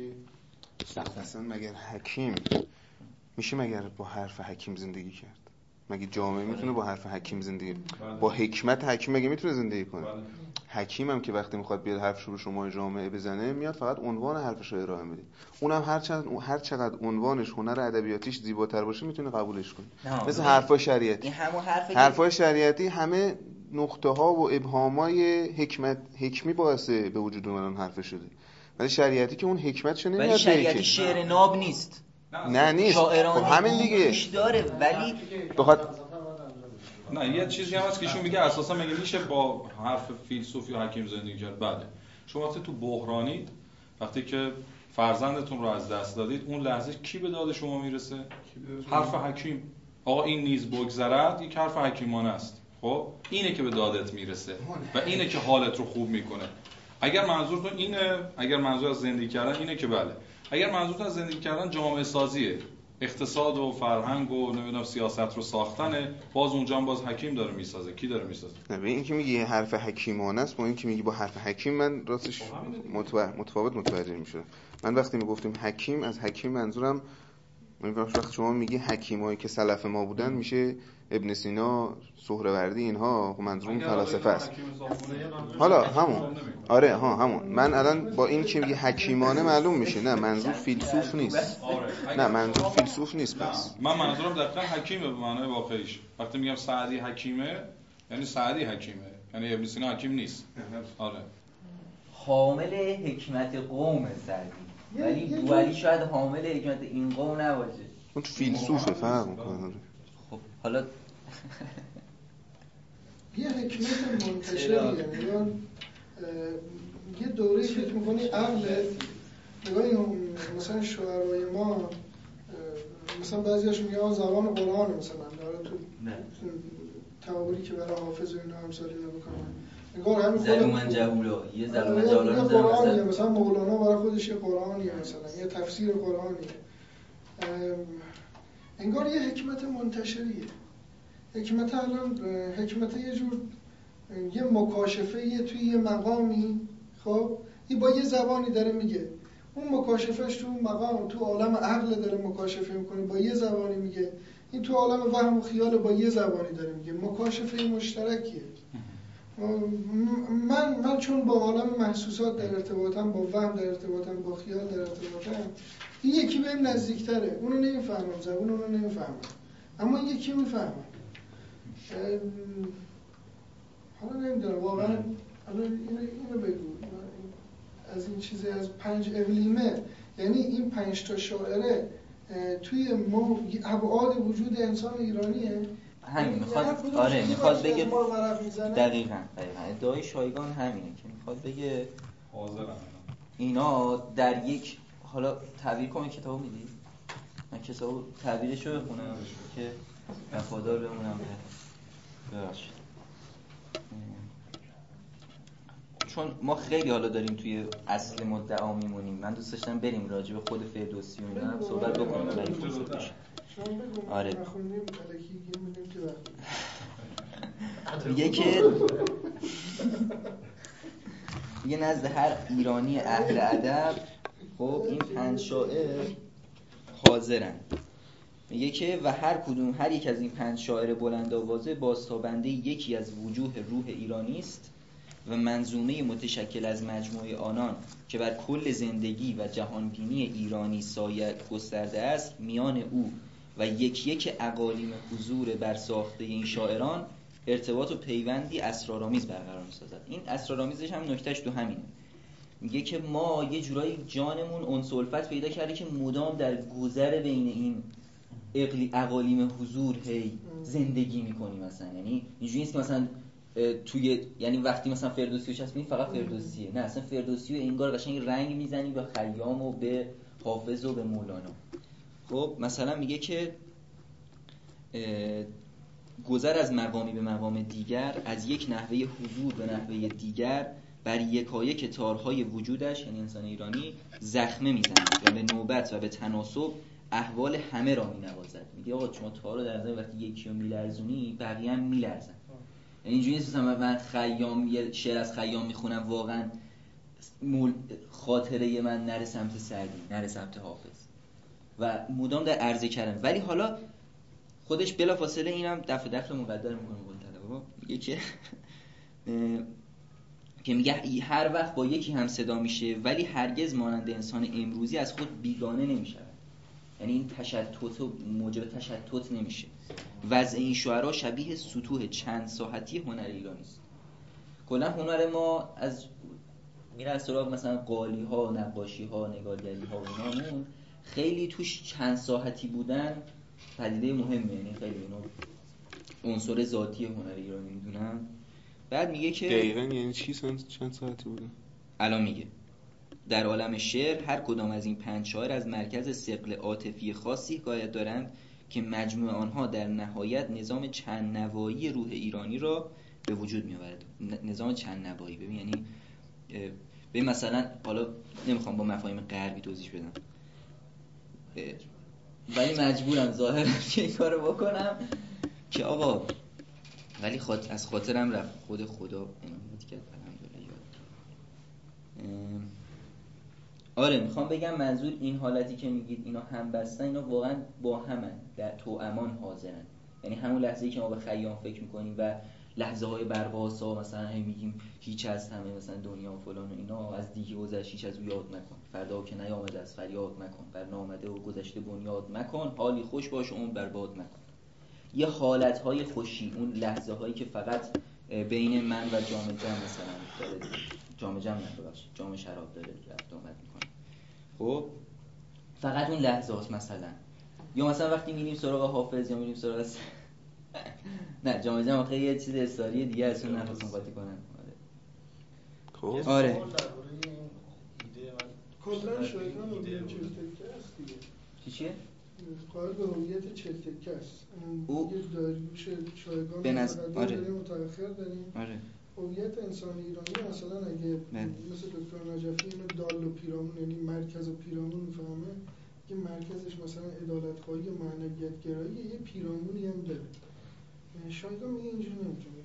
[SPEAKER 5] اصلا مگر حکیم میشه مگر با حرف حکیم زندگی کرد؟ مگه جامعه میتونه با حرف حکیم زندگی با حکمت حکیم مگه میتونه زندگی کنه؟ حکیم هم که وقتی میخواد بیاد حرف رو شما جامعه بزنه میاد فقط عنوان حرفش رو ارائه میده. اونم هر چقدر عنوانش هنر ادبیاتیش زیباتر باشه میتونه قبولش کنه. مثل حرفای شریعتی. این همون حرفای شریعتی همه نقطه ها و ابهامای حکمی باعث به وجود اومدن حرف شده. ولی شریعتی که اون حکمتشو نمیاد.
[SPEAKER 2] ولی شریعتی شعر ناب نیست.
[SPEAKER 5] نه نیست. خب همین دیگه
[SPEAKER 2] داره ولی
[SPEAKER 5] بخواد
[SPEAKER 7] نه یه چیزی هم هست که ایشون میگه اساسا مگه میشه با حرف فیلسوف یا حکیم زندگی کرد؟ بله شما وقتی تو بحرانید، وقتی که فرزندتون رو از دست دادید، اون لحظه کی به داد شما میرسه؟ حرف حکیم. آقا این نیز بگذرد یک حرف حکیمانه است. خب اینه که به دادت میرسه و اینه که حالت رو خوب میکنه. اگر منظورتون اینه، اگر منظور از زندگی کردن اینه که بله. اگر منظورتون از زندگی کردن جامعه سازیه، اقتصاد و فرهنگ و نمیدونم سیاست رو ساختنه، باز اونجا هم باز حکیم داره میسازه. کی داره میسازه؟
[SPEAKER 5] نه به این که میگی حرف حکیمانه است با این که میگی با حرف حکیم، من راستش متفاوت متوجه میشدم. من وقتی میگفتیم حکیم، از حکیم منظورم وقتی شما میگی حکیمایی که سلف ما بودن میشه ابن سینا، سهروردی، اینها، منظورم فلاسفه است. حالا همون آره ها همون. من الان با این که میگی حکیمانه معلوم میشه نه منظور فیلسوف نیست. نه منظور فیلسوف نیست. پس
[SPEAKER 7] من منظورم دقیقاً حکیمه به معنای واقعیش. وقتی میگم سعدی حکیمه یعنی سعدی حکیمه، یعنی ابن سینا حکیم نیست. آره
[SPEAKER 2] حامل حکمت قوم سعدی، ولی بوعلی شاید حامل حکمت این قوم نباشه.
[SPEAKER 5] اون فیلسوفه فرق میکنه.
[SPEAKER 2] خب حالا
[SPEAKER 3] یه حکمت منتشریه، یه دوره فکر میکنی عقلت نگاهی مثلا شعرهای ما مثلا بعضیش میگه زبان قرآن مثلا داره تو تعابیری که برای حافظ و اینا همسالی نمیکنن انگار همین
[SPEAKER 2] زلومن جهولا یه زلومن جهولا
[SPEAKER 3] قرآنیه، مثلا مولانا برای خودش یه قرآنیه، مثلا یه تفسیر قرآنیه. انگار یه حکمت منتشریه. حکمت الان حکمت یه جور یه مکاشفه توی یه مقامی، خب این با یه زبانی داره میگه، اون مکاشفهش تو مقام تو عالم عقل داره مکاشفه میکنه با یه زبانی میگه، این تو عالم وهم و خیال با یه زبانی داره میگه، مکاشفه مشترکیه. من چون با عالم محسوسات در ارتباطم، با وهم در ارتباطم، با خیال در ارتباطم، این یکی بهم نزدیکتره، اونو نمیفهمم، زبون اونو نمیفهمم، اما این یکی میفهمم. حالا نمیدونم واقعا، حالا اینو بگو از این چیزه، از 5 اقلیمه، یعنی این 5 تا شاعره توی ابعاد وجود انسان ایرانیه.
[SPEAKER 2] همین میخواد، آره میخواد بگه دقیقاً ادعای شایگان همینه که میخواد بگه
[SPEAKER 7] حاضرم
[SPEAKER 2] اینا در یک، حالا تعبیر کنم کتابو میدی؟ من کتابو تعبیرشو بخونم که وفادار بمونم ببخشید، چون ما خیلی حالا داریم توی اصل مدعا میمونیم. من دوست داشتم بریم راجع به خود فردوسی و اینا هم صحبت بکنیم ولی فرصت بشه. آره میگه که یه نزد هر ایرانی اهل ادب خب این 5 شاعر حاضرن. میگه که و هر یک از این 5 شاعر بلند آوازه بازتابنده یکی از وجوه روح ایرانی است و منظومه متشکل از مجموعه آنان که بر کل زندگی و جهانبینی ایرانی سایه گسترده است، میان او و یک اقالیم حضور بر ساخته این شاعران ارتباط و پیوندی اسرارآمیز برقرار می‌سازد. این اسرارآمیزش هم نکتهش تو همینه. میگه که ما یه جورایی جانمون انس و الفت پیدا کرده که مدام در گذر بین این اقالیم حضور هی زندگی می‌کنیم. مثلا یعنی اینجوری نیست که مثلا توی، یعنی وقتی مثلا فردوسی رو چسبونی فقط فردوسیه، نه اصلا فردوسی رو انگار قشنگ رنگ میزنی به خیام و به حافظ و به مولانا. خب مثلا میگه که گذر از مقامی به مقام دیگر، از یک نحوه حضور به نحوه دیگر، بر یکایک تارهای وجودش یعنی انسان ایرانی زخمه میزند و به نوبت و به تناسب احوال همه را مینوازد. میگه آقا شما تار رو در نظر وقتی یکی رو میلرزونی بقیه هم میلرزن. یعنی اینجوری نیست من خیام یه شعر از خیام میخونم واقعا خاطره من نره سمت سعدی، نره سمت حافظ و مدام در عرضه کردن. ولی حالا خودش بلافاصله اینم دفع مقدر میکنه قول طلبه، میگه که میگه هر وقت با یکی هم صدا میشه ولی هرگز مانند انسان امروزی از خود بیگانه نمیشه. یعنی این تشتت و موجب تشتت نمیشه. وضع این شعرها شبیه سطوح چند ساحتی هنر ایرانی است. کلا هنر ما از میره از سراغ مثلا قالی ها، نقاشی ها، نگارگری ها و اینامون خیلی توش چند ساحتی بودن پدیده مهمه. یعنی خیلی اینا عنصر ذاتی هنر ایرانی میدونن. بعد میگه که
[SPEAKER 5] دقیقاً یعنی چی چند ساعتی بوده؟
[SPEAKER 2] الان میگه در عالم شعر هر کدام از این 5 شاعر از مرکز ثقل عاطفی خاصی حکایت دارند که مجموع آنها در نهایت نظام چند نوایی روح ایرانی را به وجود می‌آورد. نظام چند نوایی ببین یعنی ببین مثلا حالا نمیخوام با مفاهیم غربی توضیح بدم ولی مجبورم ظاهرا که این کارو بکنم که آقا ولی از خاطرم رفت خود خدا امید کرد الحمدلله. آره میخوام بگم منظور این حالتی که میگید اینا هم بستن، اینا واقعا با همن، در توامان حاضرن. یعنی همون لحظه‌ای که ما به خیام فکر میکنیم و لحظه های برقاسا مثلا هی میگیم هیچ از همه مثلا دنیا و فلان و اینا از دیگه گذشت هیچ از او یاد مکن، فردا که نیامده از فریاد مکن، بر نامده و گذشته بنیاد مکن، حالی خوش باش اون برباد مکن. یه حالت های خوشی، اون لحظه هایی که فقط بین من و جام جم مثلا داره جام جم نباشه جام شراب داره رفت آمد میکنه، خب فقط اون لحظه هاست مثلا. یا مثلا وقتی میریم سراغ حافظ یا میریم سراغ نه جام جم خیلی یه چیز استوری دیگه از اون نخواستم قاطی کنم.
[SPEAKER 5] خب
[SPEAKER 2] آره
[SPEAKER 3] کلا شایگان هویت چلتکه است دیگه.
[SPEAKER 2] چیه؟
[SPEAKER 3] قائل به هویت چلتکه است.
[SPEAKER 2] او
[SPEAKER 3] یه داریوش شایگان داریم متأخر داریم.
[SPEAKER 2] آره.
[SPEAKER 3] هویت انسان ایرانی مثلا اگه مثل دکتر نجفی اینو دال و پیرامون یعنی مرکز و پیرامون میفهمه که مرکزش مثلا عدالت‌خواهی و معنویت گرایی یه پیرامونی هم داره. شایگان میگه اینجوری نمیتونه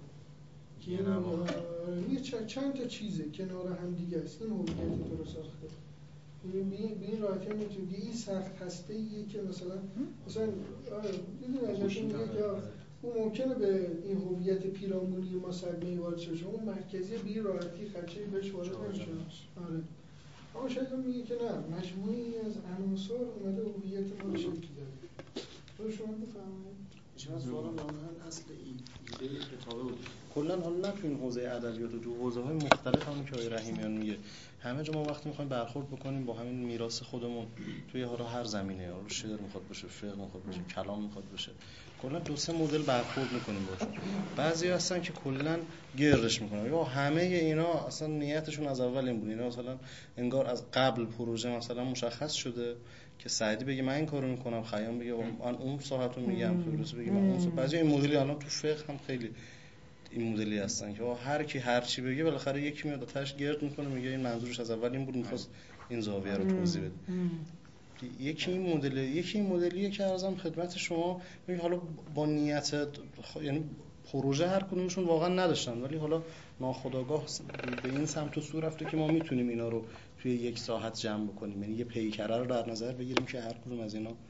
[SPEAKER 3] چیکار چند تا چیزه کنار هم دیگه است. این هویت تو رو ساخته. به این راحتی میتونی این سخت هسته‌ایه که مثلا دیدی نجفی میگه که اون ممکنه به این هویت پیرامونی ما صدمه‌ای وارد شه، اون مرکزی به این راحتی خدشه‌ای بهش وارد نمیشه. آره. اما شایگان میگه که نه، مجموعی از عناصر اومده هویت ما رو شکل داده. تو شما بفهمید
[SPEAKER 8] چرا سوالم واقعا اصل ایده کتابه بود. کلا حالا نه تو این حوزه ادبیات و تو حوزه‌های مختلف همون که آقای رحیمیان میگه همه جا ما وقتی می‌خوایم برخورد بکنیم با همین میراث خودمون توی حالا هر زمینه، حالا شعر میخواد باشه، فقه میخواد باشه، کلام میخواد باشه، کلا 2-3 مدل برخورد میکنیم باشون. بعضی هستن که کلا گردش میکنن یا همه اینا اصلا نیتشون از اول این بود، اینا مثلا انگار از قبل پروژه مثلا مشخص شده که سعدی بگه من این کارو میکنم، خیام بگه من اون ساعتو میگم، فیروزه بگه من اون ساعت. بعضی این مدلی الان تو فقه هم خیلی این مدلی هستن که هر کی هر چی بگه بالاخره یکی میاد آتش گرد میکنه میگه این منظورش از اول این بود، میخواست این زاویه رو توضیح بده. یکی این مدلیه که عرضم خدمت شما میگه حالا با نیت یعنی پروژه هر کدومشون واقعا نداشتن ولی حالا ناخودآگاه به این سمت و سو رفته که ما میتونیم اینا رو توی یک ساعت جمع بکنیم، یعنی یه پیکره رو در نظر بگیریم که هر کدوم از اینا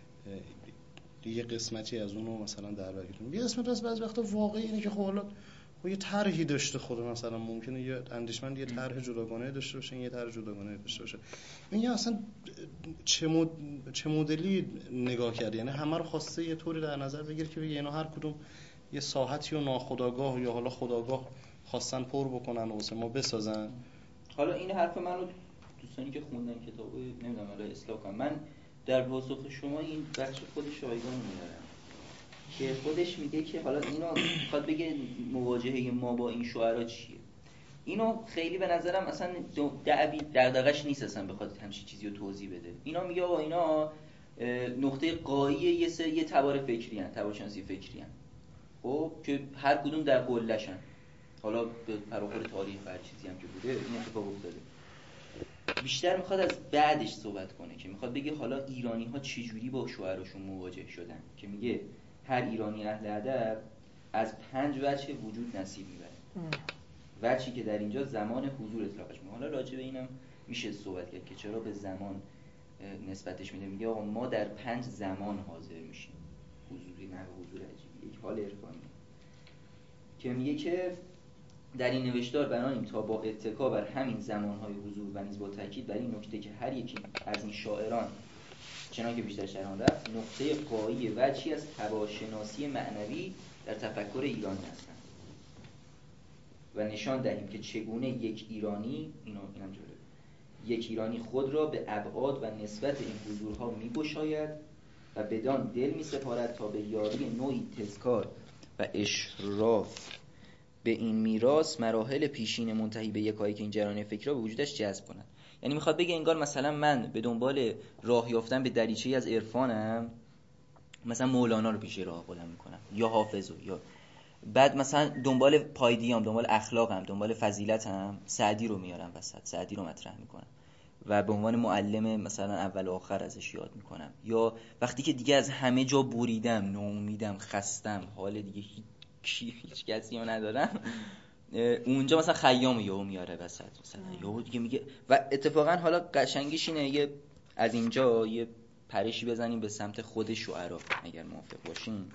[SPEAKER 8] یه قسمتی از اونو مثلا در بر گیریم. یه قسمت از بعضی وقتا واقعی اینه که خب حالا یه طرحی داشته خود مثلا ممکنه یه اندیشمند یه طرح جداگانه داشته باشه، یه طرح جداگانه داشته باشه. این اصلا چه مدلی نگاه کرد، یعنی همه رو خواسته یه طوری در نظر بگیر که بگه اینا هر کدوم یه ساحتی و ناخودآگاه یا حالا خودآگاه خواستن پر بکنن و واسه ما بسازن.
[SPEAKER 2] حالا این حرف منو دوستانی که خوندن کتابو نمیدونم حالا اصلاح کنم. من در پاسخ شما این بخش خود شایگان میارم که خودش میگه که حالا اینو میخواد بگه مواجهه ما با این شعرا چیه. اینو خیلی به نظرم اصلا دغدغش نیست اصلا بخواد همچین چیزی رو توضیح بده. اینا میگه آقا اینا نقطه قایی یه تبار فکری ان، تبارشناسی فکری ان، خب که هر کدوم در قله‌شن. حالا به فراخور تاریخ هر چیزی هم که بوده این اتفاق افتاده. بیشتر میخواد از بعدش صحبت کنه که میخواد بگه حالا ایرانی‌ها چجوری با شعراشون مواجه شدن، که میگه هر ایرانی اهل ادب از 5 وجه وجود نصیب میبره. وجهی که در اینجا زمان حضور اطلاقش میکنه. حالا راجع به اینم میشه صحبت کرد که چرا به زمان نسبتش میده. میگه آقا ما در 5 زمان حاضر میشیم. حضوری نه حضور عجیبی، یک حال عرفانی که میگه که در این نوشتار بناییم تا با اتکا بر همین زمانهای حضور و نیز با تاکید بر این نکته که هر یکی از این شاعران چنانکه بیشتر شرحان رفت نقطه قایی وجهی از تباشناسی معنوی در تفکر ایرانی هستند و نشان دهیم که چگونه یک ایرانی یک ایرانی خود را به ابعاد و نسبت این حضورها می‌گشاید و بدان دل می‌سپارد تا به یاری نوعی تذکار و اشراف به این میراث مراحل پیشین منتهی به یکایی که این جریان فکری را به وجودش جذب کند. یعنی میخواد بگه انگار مثلا من به دنبال راه یافتن به دریچه‌ای از عرفانم، مثلا مولانا رو پیش راه خودم میکنم یا حافظو، یا بعد مثلا دنبال پایدیام، دنبال اخلاقم، دنبال فضیلتم سعدی رو میارم وسط، سعدی رو مطرح میکنم و به عنوان معلم مثلا اول و آخر ازش یاد میکنم. یا وقتی که دیگه از همه جا بریدم، ناامیدم، خستم، حال دیگه هیچ کسی رو ندارم، اونجا مثلا خیام یهو میاره وسط، مثلا یهو دیگه میگه. و اتفاقا حالا قشنگیش اینه یه از اینجا یه پرشی بزنیم به سمت خود شعرا اگر موافق باشین،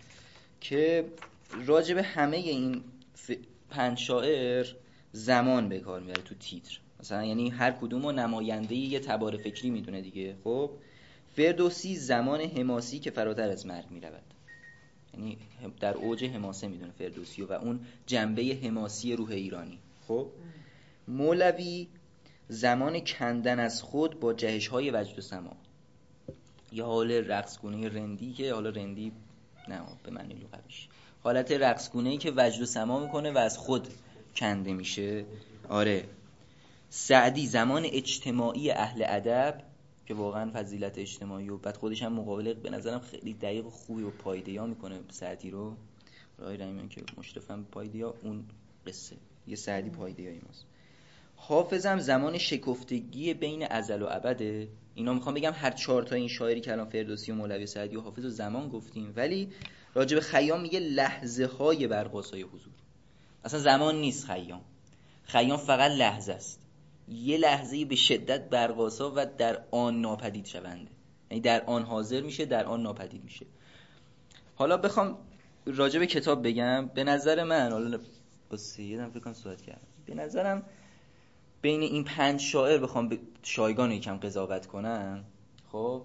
[SPEAKER 2] که راجب همه این 5 شاعر زمان به کار میاره تو تیتر، مثلا یعنی هر کدومو نماینده یه تبار فکری میدونه دیگه. خب فردوسی زمان حماسی که فراتر از مرگ میرود، یعنی در اوج حماسه میدونه فردوسی و اون جنبه حماسی روح ایرانی. خب مولوی زمان کندن از خود با جهش‌های وجد و سما، یا حال رقصگونه رندی که حالا رندی نه به معنی لغویش، حالت رقصگونه‌ای که وجد و سما میکنه و از خود کنده میشه. آره. سعدی زمان اجتماعی اهل ادب که واقعا فضیلت اجتماعی و بعد خودش هم مقابله به نظرم خیلی دقیق و خوبی و پایدیا میکنه سعدی رو. رای رحیمیان که مشرفم پایدیا، اون قصه یه سعدی پایدیایی ماست. حافظم زمان شکفتگی بین ازل و ابده. اینا میخوام بگم هر 4 تا این شاعری که الان فردوسی و مولوی سعدی و حافظ و زمان گفتیم، ولی راجب خیام میگه لحظه های برقاسای حضور. اصلا زمان نیست خیام فقط لحظه است، یه لحظه‌ای به شدت برقاسا و در آن ناپدید شونده، یعنی در آن حاضر میشه، در آن ناپدید میشه. حالا بخوام راجب کتاب بگم، به نظر من، حالا با سیدم فکر کنم صحبت کردم، به نظرم بین این 5 شاعر بخوام شایگان رو یکم قضاوت کنم، خب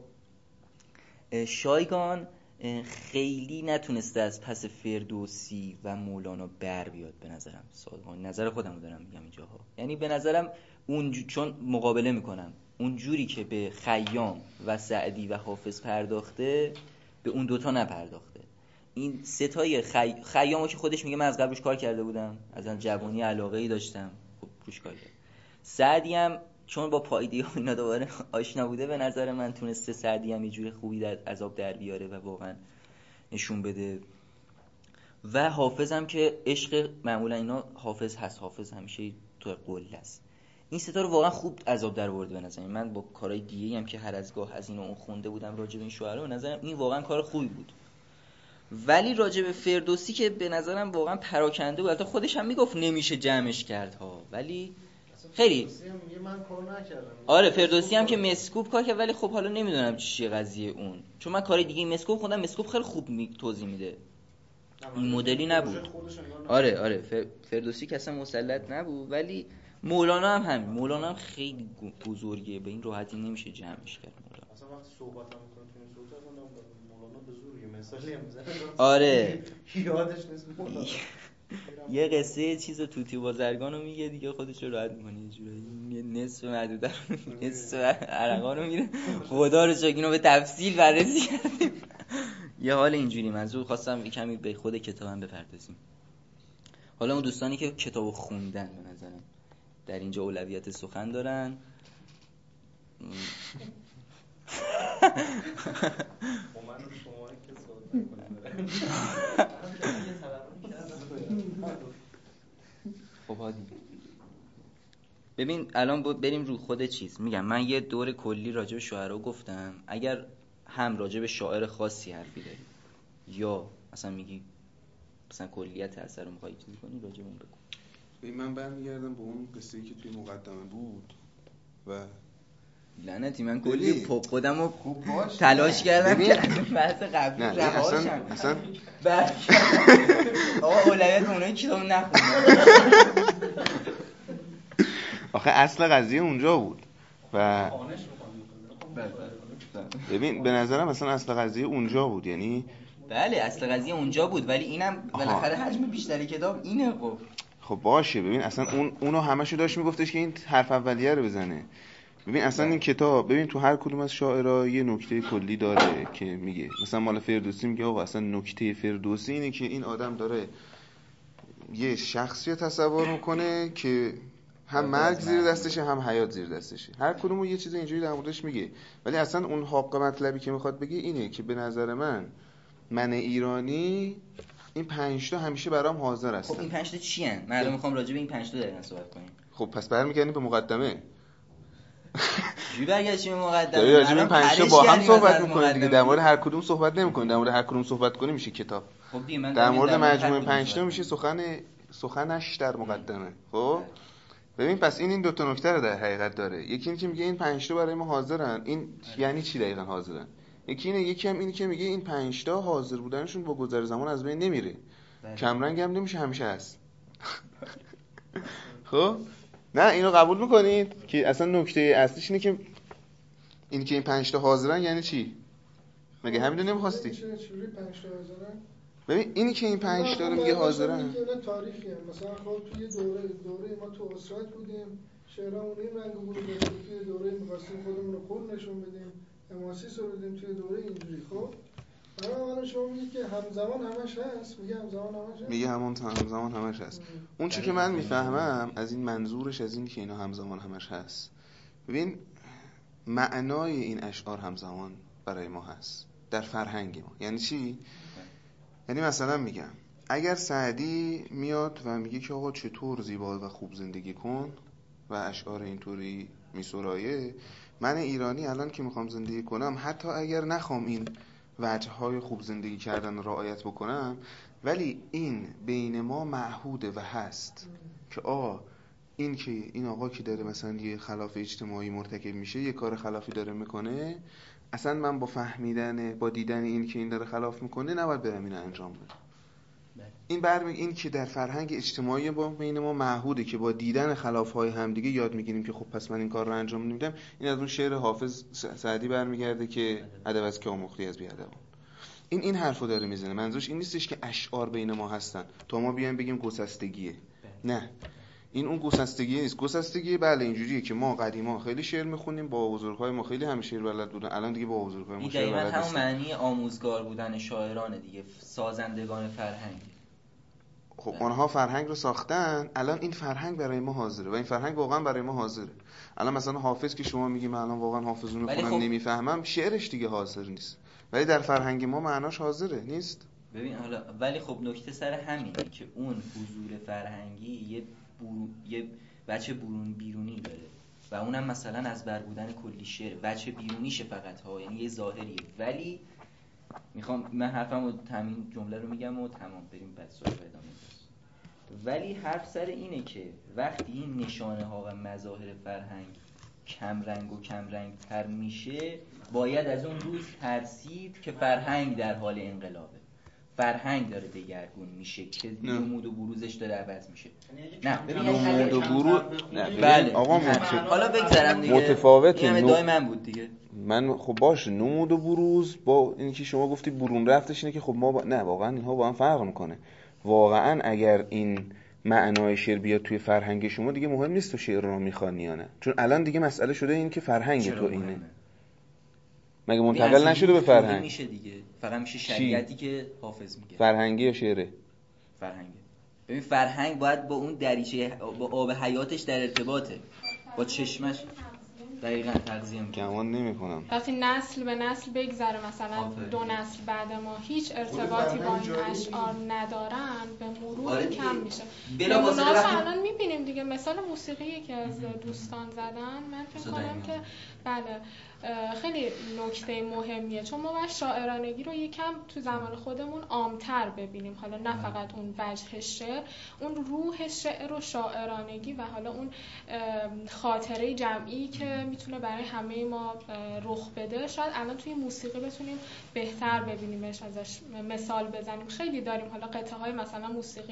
[SPEAKER 2] شایگان خیلی نتونسته از پس فردوسی و مولانا بر بیاد به نظرم. صادقانه نظر خودم دارم میگم اینجاها، یعنی به نظرم چون مقابله میکنم اون جوری که به خیام و سعدی و حافظ پرداخته به اون دوتا نپرداخته. این ستای خیامو که خودش میگه من از قبل روش کار کرده بودم، از جوانی علاقه‌ای داشتم، خب روش کار کردم. سعدی هم چون با پایدی ها اینا دوباره آشنا بوده، به نظر من تونسته سعدی هم یه جوری خوبی در عذاب در بیاره و واقعا نشون بده. و حافظ هم که عشق معمولا اینا حافظ هست، حافظ همیشه تو قله است. این ستا رو واقعا خوب عذاب در آورده به نظر من. با کارهای دیگه‌ای هم که هر از گاه از این و اون خونده بودم راجع به این شعرا، به نظرم این واقعا کار خوبی بود. ولی راجع به فردوسی که به نظرم واقعا پراکنده بود، البته خودش هم میگفت نمیشه جمعش کرد ها، ولی خیلی
[SPEAKER 8] من کار نکردم.
[SPEAKER 2] آره فردوسی هم که مسکوب کار کرد، ولی خب حالا نمیدونم چیه قضیه اون، چون من کار دیگه مسکوب خودم مسکوب خیلی خوب توضیح میده، این مدلی نبود. آره فردوسی که اصلا مسلط نبود. ولی مولانا هم همین، مولانا هم خیلی بزرگه، به این راحتی نمیشه جمعش کرد. مولانا
[SPEAKER 8] اصلا وقتی صحبت هم می‌کنه تو این صحبت مولانا به زور یه مثالی هم میزنه.
[SPEAKER 2] آره
[SPEAKER 8] یادش نیست مولانا.
[SPEAKER 2] یه قصه چیز توتی بازرگانو میگه دیگه، خودش رو راحت می‌کنه یه جوری، نصف معدوده رو نصف عرقا رو میره. خدا رو شکر اینو به تفصیل بررسی کردیم. یه حال اینجوری. منظور خواستم کمی به خود کتابم بپردازیم. حالا اون دوستانی که کتابو خوندن به نظرم در اینجا اولویت سخن دارن. خب هادی ببین الان بریم رو خود چیز. میگم من یه دور کلی راجع به شاعرها گفتم، اگر هم راجع به شاعر خاصی حرفی داری یا مثلا میگی مثلا کلیت اثر رو می‌خوای چیزی کنی، راجع به اون بگو.
[SPEAKER 5] ببین من برمیگردم به اون قصه‌ای که توی مقدمه بود و
[SPEAKER 2] لعنتی من کلی خودمو
[SPEAKER 5] خوب باش
[SPEAKER 2] تلاش کردم که بحث قبلی رهاشم.
[SPEAKER 5] اصلا
[SPEAKER 2] آقا اولویت اونایی کتاب نخوندن.
[SPEAKER 5] آخه اصل قضیه اونجا بود و ببین به نظرم مثلا اصل قضیه اونجا بود، یعنی
[SPEAKER 2] بله اصل قضیه اونجا بود، ولی اینم بالاخره حجم بیشتری کتاب اینه.
[SPEAKER 5] خب باشه. ببین اصلا اونو همشو داشت میگفتش که این حرف اولیه رو بزنه. ببین اصلا این کتاب، ببین تو هر کدوم از شاعرها یه نکته کلی داره که میگه، مثلا مال فردوسی میگه آقا اصلا نکته فردوسی اینه که این آدم داره یه شخصی تصور میکنه که هم مرگ زیر دستشه هم حیات زیر دستشه، هر کدومو یه چیز اینجوری در موردش میگه. ولی اصلا اون حق مطلبی که میخواد بگه اینه که به نظر من ایرانی این 5 تا همیشه برام حاضر هستن.
[SPEAKER 2] خب این 5 تا چی ان؟ من میخوام راجع به این 5 تا دقیقاً صحبت کنیم.
[SPEAKER 5] خب پس برمیگردیم به مقدمه.
[SPEAKER 2] چی برگردیم به مقدمه؟
[SPEAKER 5] راجع به این 5 تا با هم صحبت می‌کنیم دیگه، در مورد هر کدوم صحبت نمی‌کنیم، در مورد هر کدوم صحبت کنیم میشه کتاب.
[SPEAKER 2] خب دیگه من
[SPEAKER 5] در مورد مجموعه 5 تا میشه سخنش در مقدمه. خب ببین پس این 2 تا نکته رو در حقیقت داره. یکی این که میگه این 5 تا برای ما حاضرن، این یعنی چی دقیقاً حاضرن؟ یکی هم اینی که میگه این 5 تا حاضر بودنشون با گذر زمان از بین نمیره، کمرنگ هم نمیشه، همیشه هست. خب نه اینو قبول میکنید که اصلا نکته اصلیش اینه که این 5 تا حاضرن یعنی چی؟ مگه همین رو نمیخواستی؟
[SPEAKER 3] چجوری 5 تا حاضرن؟
[SPEAKER 5] ببین اینی که این 5 تا رو میگه حاضرن،
[SPEAKER 3] این تاریخیه. مثلا خب توی دوره ما تو اسرائیل بودیم، شهرامون این رنگ بود، توی دوره می‌خواستیم خودمون رو کور نشون بدیم، اماسیس رو بدیم، توی دوره اینجوری. خب حالا شما میگی که همزمان همش هست، میگه همزمان همش هست،
[SPEAKER 5] میگه همزمان همش هست. اون چیزی که من میفهمم از این منظورش از این که اینا همزمان همش هست، ببین معنای این اشعار همزمان برای ما هست در فرهنگ ما. یعنی چی؟ یعنی مثلا میگم اگر سعدی میاد و میگه که آقا چطور زیبا و خوب زندگی کن و اشعار اینطوری میسرایه، من ایرانی الان که میخوام زندگی کنم، حتی اگر نخوام این وجه‌های خوب زندگی کردن رعایت بکنم، ولی این بین ما معهوده و هست که این آقا که داره مثلا یه خلاف اجتماعی مرتکب میشه، یه کار خلافی داره میکنه، اصلا من با فهمیدن، با دیدن این که این داره خلاف میکنه نباید برم اینو انجام بدم. این که در فرهنگ اجتماعی با بین ما معهوده که با دیدن خلاف‌های همدیگه یاد میگیریم که خب پس من این کار رو انجام نمیدم. این از اون شعر حافظ سعدی برمیگرده که ادب از که آموختی از بی‌ادبان. این حرفو داره میزنه. منظورش این نیستش که اشعار بین ما هستن تا ما بیایم بگیم گسستگیه. نه، این اون گسستگی نیست. گسستگی بله اینجوریه که ما قدیما خیلی شعر میخونیم، با بزرگای ما خیلی همه شعر بلد بودن، الان دیگه با بزرگای ما شعر بلد نیستیم.
[SPEAKER 2] همون معنی آموزگار بودن شاعرانه دیگه، سازندگان فرهنگ.
[SPEAKER 5] خب اونها فرهنگ رو ساختن، الان این فرهنگ برای ما حاضره و این فرهنگ واقعا برای ما حاضره. الان مثلا حافظ که شما میگی من الان واقعا حافظ رو میخونم نمیفهمم، شعرش دیگه حاضر نیست، ولی در فرهنگ ما معناش حاضره نیست.
[SPEAKER 2] ببین حالا ولی خب نکته سر همینه که اون حضور فرهنگی یه بچه بیرونی داره و اونم مثلا از بر بودن کلی شعر بچه بیرونیشه فقط ها، یعنی یه ظاهریه. ولی من حرفمو همین جمله رو میگم و تمام بریم بعد صحبت ادامه بدیم. ولی حرف سر اینه که وقتی این نشانه ها و مظاهر فرهنگ کم رنگ تر میشه، باید از اون روز ترسید که فرهنگ در حال انقلابه، فرهنگ داره دگرگون میشه که نمود و بروزش داره عوض میشه. نه ببین
[SPEAKER 5] نمود و بروز
[SPEAKER 2] بله
[SPEAKER 5] آقا
[SPEAKER 2] حالا بگذارم دیگه
[SPEAKER 5] متفاوته.
[SPEAKER 2] این ادعای من بود دیگه.
[SPEAKER 5] من خب باشه نمود و بروز با اینی که شما گفتی برون رفتش اینه که خب ما نه واقعا اینها با هم فرق میکنه. واقعا اگر این معنای شعر بیاد توی فرهنگ شما دیگه مهم نیست تو شعر رو میخوانی یا نه، چون الان دیگه مسئله شده این که فرهنگ تو اینه. مگه منتقل نشده به فرهنگ؟
[SPEAKER 2] میشه دیگه، فقط میشه شریعتی که حافظ میگه.
[SPEAKER 5] فرهنگی یا شعره؟
[SPEAKER 2] فرهنگی. ببین فرهنگ باید با اون دریچه، با آب حیاتش در ارتباطه، با چشمش دقیقاً تغذیه میکنه.
[SPEAKER 5] گمان نمیکنم
[SPEAKER 6] وقتی نسل به نسل بگذره، مثلا 2 نسل بعد ما هیچ ارتباطی با این اشعار ندارن، به مرور کم میشه. بلافاصله الان میبینیم دیگه، مثال موسیقی که از دوستان زدن، من فکر کنم که بله خیلی نکته مهمیه، چون ما باید شاعرانگی رو یکم تو زمان خودمون عام‌تر ببینیم. حالا نه فقط اون وجه شعر، اون روح شعر و شاعرانگی و حالا اون خاطره جمعی که میتونه برای همه ما رخ بده، شاید الان توی موسیقی بتونیم بهتر ببینیمش، ازش مثال بزنیم. خیلی داریم حالا قطعه‌های مثلا موسیقی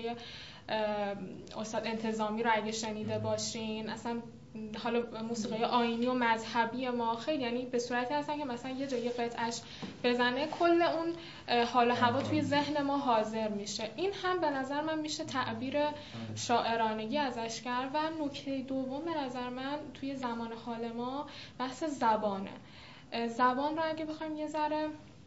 [SPEAKER 6] استاد انتظامی رو اگه شنیده باشین، اصلا حالا موسیقی آیینی و مذهبی ما خیلی، یعنی به صورتی هستن که مثلا یه جایی قطعش بزنه کل اون حال و هوا توی ذهن ما حاضر میشه. این هم به نظر من میشه تعبیر شاعرانگی ازش کرد. و نکته دوم به نظر من توی زمان حال ما بحث زبانه. زبان رو اگه بخوایم یه ذره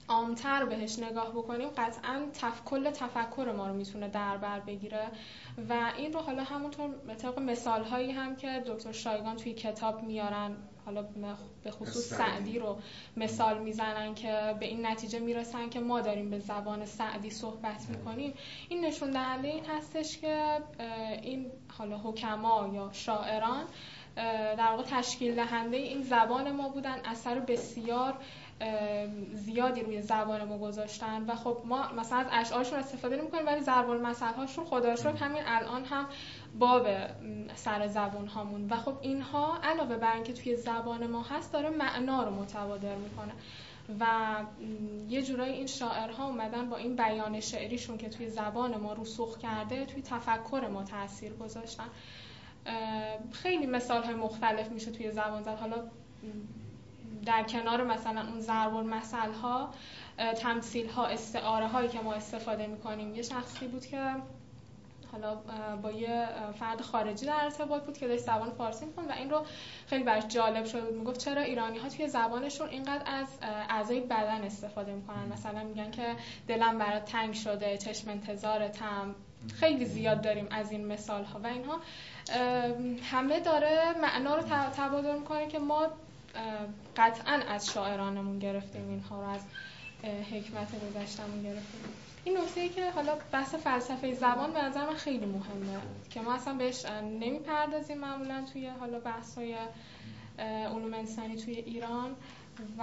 [SPEAKER 6] عامتر بهش نگاه بکنیم قطعاً کل تفکر ما رو میتونه در بر بگیره و این رو حالا همونطور طبق مثال‌هایی هم که دکتر شایگان توی کتاب میارن، حالا به خصوص سعدی رو مثال میزنن که به این نتیجه میرسن که ما داریم به زبان سعدی صحبت میکنیم. این نشون دهنده این هستش که این حالا حکما یا شاعران در واقع تشکیل دهنده این زبان ما بودن، اثر بسیار زیادی روی زبان ما گذاشتن و خب ما مثلا از اشعارشون استفاده نمی‌کنیم ولی ضرب المثل‌هاشون خدا رو شکر همین الان هم باب سر زبان هامون و خب اینها علاوه بر اینکه توی زبان ما هست داره معنا رو متبادر میکنه و یه جورایی این شاعرها اومدن با این بیان شعریشون که توی زبان ما رسوخ کرده توی تفکر ما تأثیر گذاشتن. خیلی مثال‌های مختلف میشه توی زبان زد. حالا در کنار مثلا اون ضرب المثل‌ها، تمثیل‌ها، استعاره‌هایی که ما استفاده می‌کنیم، یه شخصی بود که حالا با یه فرد خارجی در ارتباط بود که داشت زبان فارسی می‌خوند و این رو خیلی براش جالب شده بود. میگفت چرا ایرانی‌ها توی زبانشون اینقدر از اعضای بدن استفاده می‌کنن، مثلا میگن که دلم برات تنگ شده، چشم انتظارتم، خیلی زیاد داریم از این مثال‌ها و اینها همه داره معنا رو تبادر می‌کنه که ما قطعاً از شاعرانمون گرفتیم، اینها رو از حکمت گذشتمون گرفتیم. این نکته‌ای که حالا بحث فلسفه زبان به نظر من خیلی مهمه که ما اصلا بهش نمیپردازیم معمولاً توی حالا بحث‌های علوم انسانی توی ایران و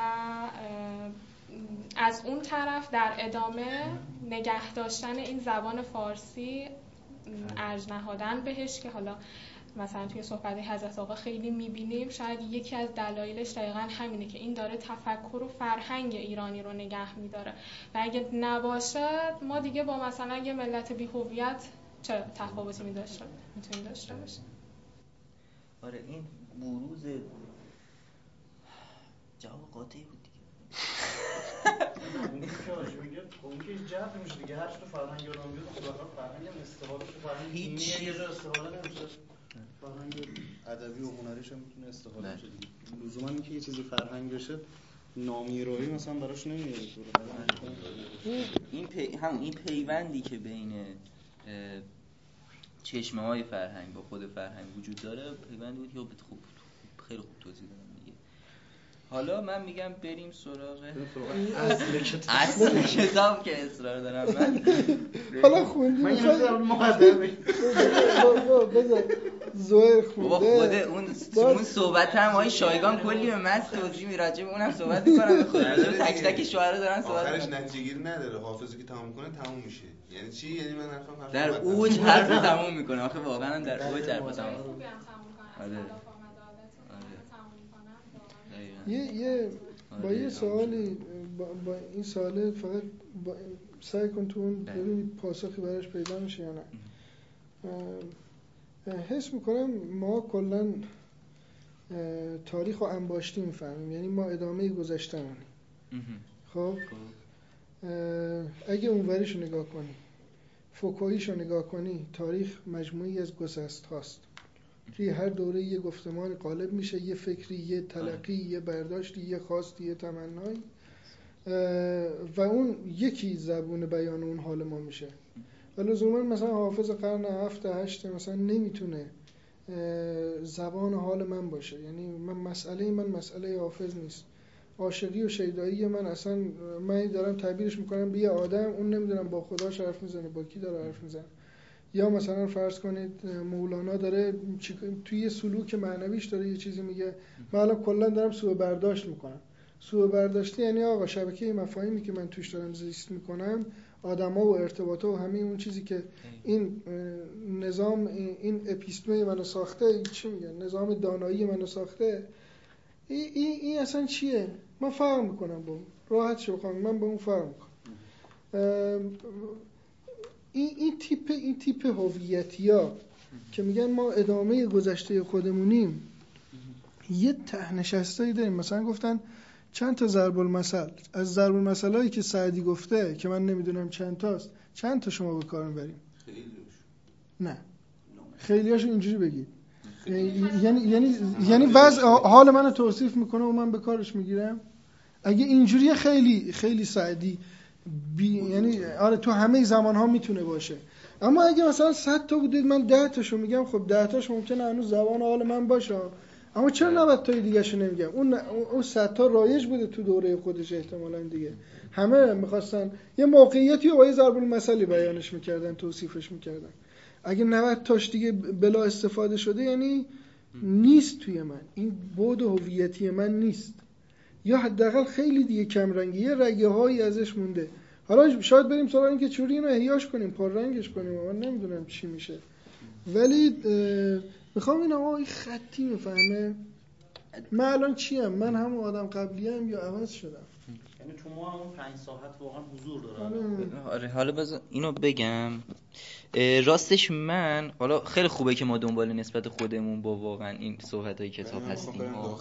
[SPEAKER 6] از اون طرف در ادامه نگه داشتن این زبان فارسی، ارج نهادن بهش که حالا مثلا توی صحبت حضرت آقا خیلی میبینیم، شاید یکی از دلایلش دقیقاً همینه که این داره تفکر و فرهنگ ایرانی رو نگه میداره و اگه نباشه ما دیگه با مثلا یه ملت بی هویت چه تفاوتی میتونیم داشته باشیم.
[SPEAKER 2] آره این بروز جواب قاطعی بود دیگه.
[SPEAKER 8] اون که آجی میگه اون که جذب میشه دیگه، هر چی تو فرهنگ آدم بیاد تو فرهنگ هم استفاده تو فرهنگ دینی یه جا استفاده نمیشه، فرهنگ ادبی و هنریش هم میتونه استفاده بشه دیگه. لزوما اینکه یه چیزی فرهنگ بشه نامیرایی مثلا براش نمیاره.
[SPEAKER 2] این پیوندی که بین چشمه‌های فرهنگ با خود فرهنگ وجود داره پیوندی بود که خوب خیلی خوب توضیح دادم دیگه. حالا من میگم بریم سراغ اصل کتاب که اصرار دارم من.
[SPEAKER 3] حالا خوندی
[SPEAKER 8] من یه نظر مقدمه
[SPEAKER 3] بذار زهر خونده
[SPEAKER 2] بابا خود اون صحبت هم های شایگان کلی به من توضیح میراجع به اونم صحبت میکنم، به خود تک تک شعرا دارن صحبت
[SPEAKER 5] آخرش نتیجه گیری نداره، حافظی که تموم کنه تموم میشه. یعنی چی؟ یعنی من حرفم
[SPEAKER 2] در اوج حرف تموم میکنه. آخه واقعا در اوج حرف تموم
[SPEAKER 3] یه با یه سوالی با این سواله فقط سعی کن تو اون ببینید پاسخی براش پیدا میشه یا نه. حس میکنم ما کلا تاریخ رو انباشتی میفهمیم، یعنی ما ادامه گذشته‌مونیم. خب اگه اونوریشو نگاه کنی، فوکوییشو نگاه کنی، تاریخ مجموعی از گسست هاست. توی هر دوره یه گفتمان غالب میشه، یه فکری، یه تلقی، یه برداشتی، یه خواستی، یه تمنایی و اون یکی زبون بیان اون حال ما میشه. و لزوما مثلا حافظ قرن 7 8 مثلا نمیتونه زبان حال من باشه. یعنی من مسئله حافظ نیست. عاشقی و شیدایی من اصلا من دارم تعبیرش میکنم به یه آدم، اون نمیدونم با خداش حرف میزنه با کی داره حرف میزنه. یا مثلا فرض کنید مولانا داره توی یه سلوک معنویش داره یه چیزی میگه، من الان کلا دارم سوء برداشت میکنم. سوء برداشتی یعنی آقا شبکه مفاهیمی که من توش دارم زیست میکنم، آدما و ارتباطا و همه اون چیزی که این نظام این اپیستمه منو ساخته، چی میگن، نظام دانایی منو ساخته، این اصلا چیه؟ من فرق میکنم با اون، راحت شو بخوام من با اون فرق میکنم. این تیپ هویتی‌ها که میگن ما ادامه گذشته خودمونیم، یه ته نشستایی داریم. مثلا گفتن چند تا ضرب المثل، از ضرب المثلایی که سعدی گفته که من نمیدونم چند تاست، چند تا شما به کار میبریم؟ نه خیلیاشو اینجوری بگید. یعنی وضع حال منو توصیف میکنه و من به کارش میگیرم. اگه اینجوریه خیلی خیلی سعدی یعنی آره تو همه زمان‌ها میتونه باشه. اما اگه مثلا 100 تا بودید من 10 تاشو میگم، خب 10 تاش ممکنه هنوز زبان حال من باشه، اما چرا 90 تای دیگه‌شو نمیگم؟ اون 100 تا رایج بوده تو دوره خودش احتمالاً دیگه. همه می‌خواستن یه موقعیتی رو با یه ضرب المثلی بیانش می‌کردن، توصیفش می‌کردن. اگه 90 تاش دیگه بلا استفاده شده یعنی نیست توی من، این بعد هویتی من نیست، یا حداقل خیلی دیگه کم رنگی، یه رگه‌هایی ازش مونده. حالا شاید بریم سراغ این که چوری اینو احیاش کنیم، پررنگش کنیم، من نمیدونم چی میشه. ولی میخوام این آقا این خطی میفهمه من الان چیم، من همون آدم قبلیم یا عوض شدم.
[SPEAKER 8] یعنی تو ما همون 5 ساعت واقعا حضور داره.
[SPEAKER 2] آره حالا بذار اینو بگم. راستش من حالا خیلی خوبه که ما دنبال نسبت خودمون با واقعا این صحبتای کتاب هستیم.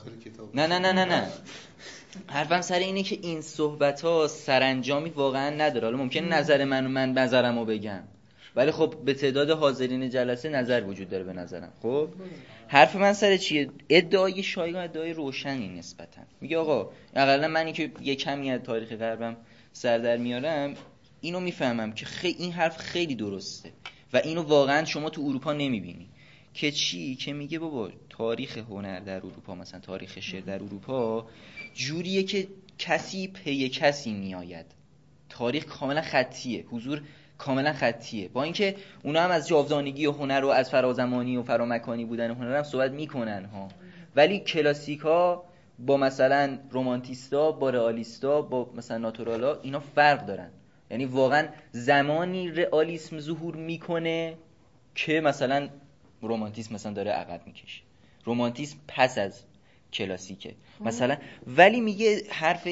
[SPEAKER 2] نه حرفم سر اینه که این صحبت‌ها سرانجامی واقعا نداره. حالا ممکنه نظر من نظرمو بگم، ولی خب به تعداد حاضرین جلسه نظر وجود داره به نظرم. خب حرف من سر چیه؟ ادعای شایگان ادعای روشنی نسبتاً. میگه آقا اقلا منی که یه کمی از تاریخ غربم سر در میارم اینو میفهمم که این حرف خیلی درسته و اینو واقعا شما تو اروپا نمیبینی. که چی؟ که میگه بابا تاریخ هنر در اروپا، مثلا تاریخ شعر در اروپا جوریه که کسی پی کسی میآید. تاریخ کاملا خطیه، حضور کاملا خطیه. با اینکه اونا هم از جاودانگی و هنر و از فرازمانی و فرامکانی بودن هنر هم صحبت میکنن ها، ولی کلاسیکا با مثلا رومانتیستا، با رئالیستا، با مثلا ناتورالا اینا فرق دارن. یعنی واقعا زمانی رئالیسم ظهور میکنه که مثلا رومانتیسم مثلا داره عقب میکشه. رومانتیسم پس از کلاسیکه مثلا. ولی میگه حرف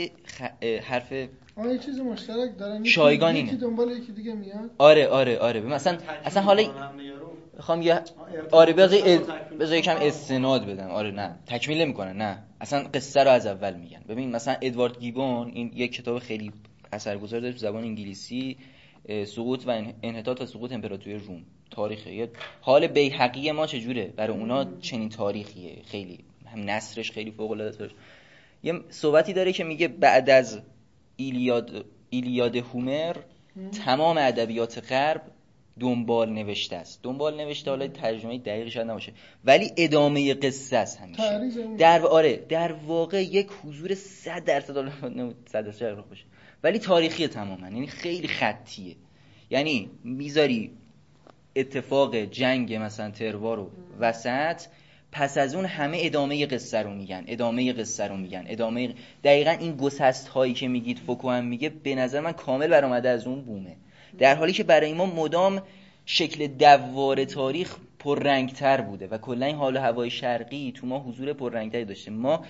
[SPEAKER 3] یه چیز مشترک دارن،
[SPEAKER 2] شایگان
[SPEAKER 3] یکی دنبال یکی دیگه میاد.
[SPEAKER 2] آره مثلا اصلا حالا میخوام یه بذار یکم استناد بدم. آره نه تکمیل نمیکنن، نه اصلا قصه رو از اول میگن. ببین مثلا ادوارد گیبون این یک کتاب خیلی اثرگذار داره تو زبان انگلیسی، سقوط و انحطاط و سقوط امپراتوری روم. تاریخه حال بیهقی ما چجوره، برای اونا چنین تاریخیه، خیلی هم نثرش خیلی فوق العاده است. یه صحبتی داره که میگه بعد از ایلیاد هومر تمام ادبیات غرب دنبال نوشته است. دنبال نوشته حالا ترجمه دقیقی شاید نباشه، ولی ادامه قصه است همیشه. در واقع یک حضور 100% 100% باشه، ولی تاریخی تماما، یعنی خیلی خطیه. یعنی میذاری اتفاق جنگ مثلا تروا رو وسط، پس از اون همه ادامه قصه رو میگن. دقیقاً این گسست هایی که میگید فوکو هم میگه به نظر من کامل برآمده از اون بومه، در حالی که برای ما مدام شکل دوار تاریخ پررنگتر بوده و کلا این حال و هوای شرقی تو ما حضور پررنگتری داشته. ما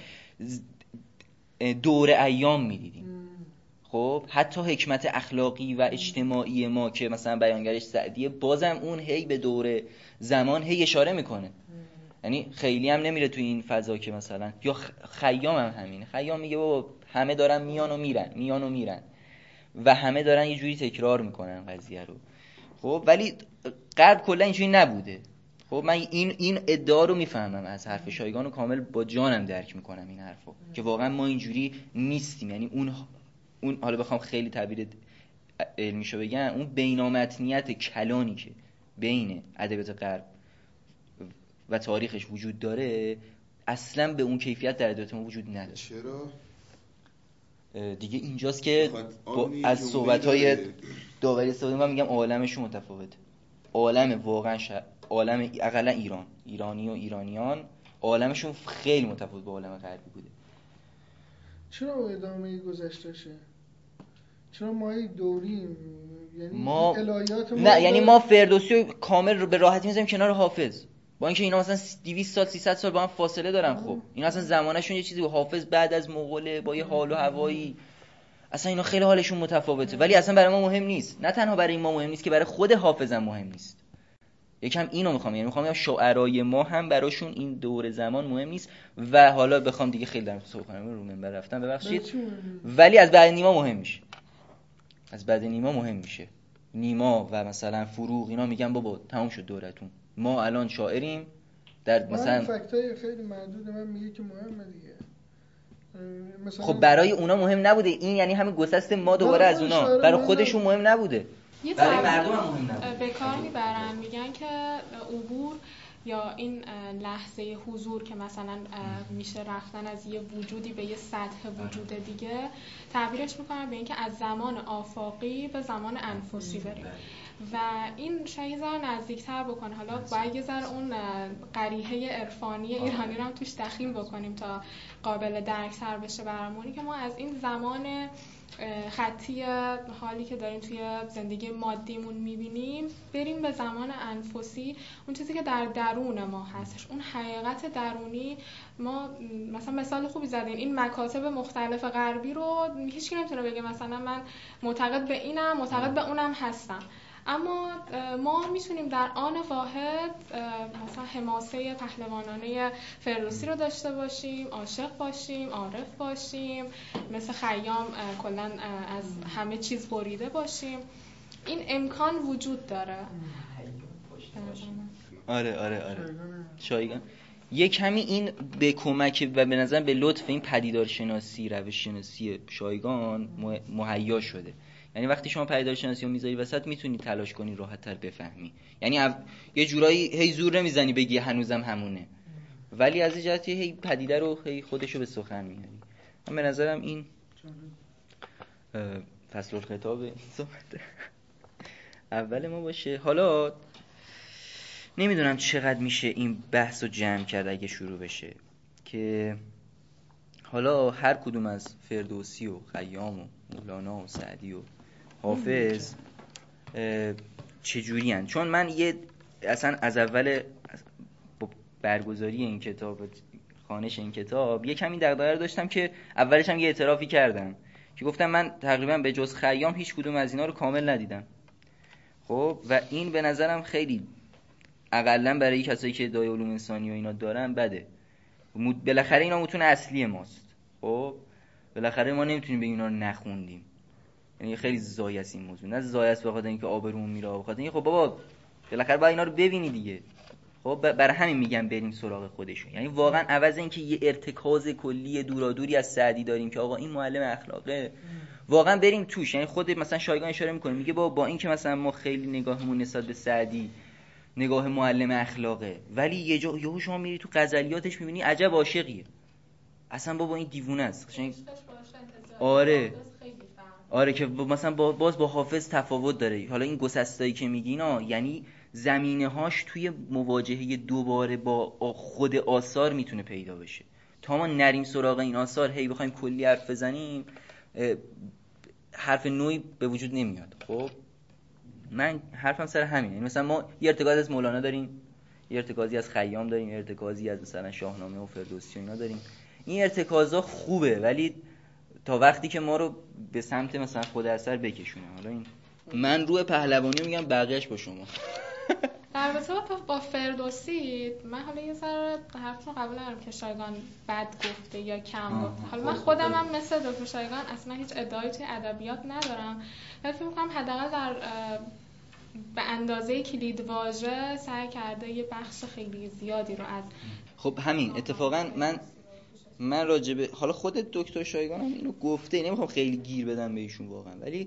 [SPEAKER 2] دور ایام میدیدیم. خب حتی حکمت اخلاقی و اجتماعی ما که مثلا بیانگرش سعدیه، بازم اون هی به دور زمان هی اشاره میکنه. یعنی خیلی هم نمیره تو این فضا که مثلا، یا خیام هم همینه. خیام میگه بابا همه دارن میان و میرن و همه دارن یه جوری تکرار میکنن قضیه رو. خب ولی غرب کلا اینجوری نبوده. خب من این ادعا رو میفهمم از حرف شایگان و کامل با جانم درک میکنم این حرفو، که واقعا ما اینجوری نیستیم. یعنی اون حالا بخوام خیلی تعبیر علمیشو بگم، اون بینامتنیت کلانی که بین ادبیات غرب و تاریخش وجود داره اصلا به اون کیفیت در ادبیات ما وجود نداره.
[SPEAKER 5] چرا؟
[SPEAKER 2] دیگه اینجاست که از صحبت‌های داوری استفاده من میگم عالمشون متفاوته. عالم واقعا عالم اقلا ایرانی و ایرانیان عالمشون خیلی متفاوت با عالم غربی بوده.
[SPEAKER 3] چرا ادامه گذشتهشه؟ چرا ما دوریم؟ یعنی
[SPEAKER 2] ما
[SPEAKER 3] الهیات
[SPEAKER 2] نه، یعنی ما فردوسی رو کامل رو به راحتی میذاریم کنار حافظ، با اینکه اینا مثلا 200 سال 300 سال با هم فاصله دارن. خب اینا اصلا زمانشون یه چیزی بود. حافظ بعد از مغول با یه حال و هوایی، اصلا اینا خیلی حالشون متفاوته، ولی اصلا برای ما مهم نیست. نه تنها برای ما مهم نیست که برای خود حافظ هم مهم نیست. یکم اینو میخوام بگم شاعرای ما هم براشون این دور زمان مهم نیست. و حالا بخوام دیگه خیلی در صحبت کنم رو منبر رفتم ببخشید، ولی از بعد نیما مهم میشه. نیما و مثلا فروغ اینا میگن بابا تموم شد دورتون، ما الان شاعریم. در مثلا
[SPEAKER 3] فکتای خیلی محدود من میگه که مهمه دیگه. مثلا
[SPEAKER 2] خب برای اونا مهم نبوده، این یعنی همین گسست ما دوباره از اونا، برای خودشون مهم نبوده، برای مردم هم مهم نبوده.
[SPEAKER 6] به کار میبرن، میگن که عبور یا این لحظه حضور که مثلا میشه رفتن از یه وجودی به یه سطح وجود دیگه، تعبیرش میکنن به اینکه از زمان آفاقی به زمان انفسی بریم و این شاید یه ذره نزدیکتر بکنه. حالا باید یه ذره اون قریحه عرفانی ایرانی رو هم توش دخیل بکنیم تا قابل درک‌تر بشه برامونی که ما از این زمان خطی حالی که داریم توی زندگی مادیمون میبینیم بریم به زمان انفسی، اون چیزی که در درون ما هستش، اون حقیقت درونی. ما مثلا مثال خوبی زدین، این مکاتب مختلف غربی رو هیچکی نمیتونه بگه مثلا من معتقد به اینم معتقد به اونم هستم، اما ما میتونیم در آن واحد مثلا حماسه پهلوانانه فردوسی رو داشته باشیم، عاشق باشیم، عارف باشیم، مثل خیام کلا از همه چیز بریده باشیم. این امکان وجود داره.
[SPEAKER 2] آره شایگان یک کمی این به کمک و به نظر به لطف این پدیدارشناسی، روش شناسی شایگان مهیا شده. یعنی وقتی شما پدیدارشناسی رو میذاری وسط میتونی تلاش کنی راحت‌تر بفهمی، یعنی یه جورایی هی زور نمیزنی بگی هنوزم همونه، ولی از این جهت هی پدیده رو هی خودشو به سخن میاری. من به نظرم این فصل الخطاب این صحبت اول ما باشه. حالا نمیدونم چقدر میشه این بحث رو جمع کرد اگه شروع بشه که حالا هر کدوم از فردوسی و خیام و مولانا و سعدی و حافظ چجوری هن؟ چون من اصلا از اول برگزاری این کتاب، خوانش این کتاب، یه کمی دغدغه داشتم که اولش هم یه اعترافی کردم که گفتم من تقریبا به جز خیام هیچ کدوم از اینا رو کامل ندیدم. خب و این به نظرم خیلی اقلن برای کسایی که ادعای علوم انسانی و اینا دارن بده. بالاخره اینا متون اصلی ماست. خب بالاخره ما نمیتونیم بگیم اینا رو نخوندیم، یعنی خیلی زایه است این موضوع، نه زایه است بخاطر اینکه آبرومون میره، بخاطر اینکه خب بابا بالاخره باید اینا رو ببینی دیگه. خب برای همین میگم بریم سراغ خودشون، یعنی واقعا عوض اینکه یه ارتکاز کلی دورادوری از سعدی داریم که آقا این معلم اخلاقه، واقعا بریم توش. یعنی خود مثلا شایگان اشاره میکنه، میگه با اینکه مثلا ما خیلی نگاهمون نسبت به سعدی نگاه معلم اخلاقه، ولی یهو شما میری تو غزلیاتش میبینی عجب عاشقیه، اصلا بابا این دیوونه است. آره که مثلا باز با حافظ تفاوت داره. حالا این گسستایی که میگی اینا یعنی زمینه‌هاش توی مواجهه دوباره با خود آثار میتونه پیدا بشه. تا ما نریم سراغ این آثار هی بخوایم کلی حرف بزنیم حرف نوعی به وجود نمیاد. خب من حرفم سر همینه. مثلا ما یه ارتکاز از مولانا داریم، یه ارتکازی از خیام داریم، یه ارتکازی از مثلا شاهنامه و فردوسی و اینا داریم. این ارتکازا خوبه ولی تا وقتی که ما رو به سمت مثلا خود اثر بکشونه. حالا این من روی پهلوانی میگم، بقیه‌اش با شما.
[SPEAKER 6] در رابطه با فردوسی من حالا یه ذره حرفتون قبول ندارم که شایگان بد گفته یا کم گفته. حالا من خودم هم مثل دکتر شایگان اصلا هیچ ادعایی توی ادبیات ندارم، ولی فکر می‌کنم حداقل در به اندازه کلیدواژه سعی کرده یه بخش خیلی زیادی رو از
[SPEAKER 2] خب همین اتفاقا من راجبه حالا خود دکتر شایگان هم اینو گفته، نمیخوام خیلی گیر بدم به ایشون واقعا، ولی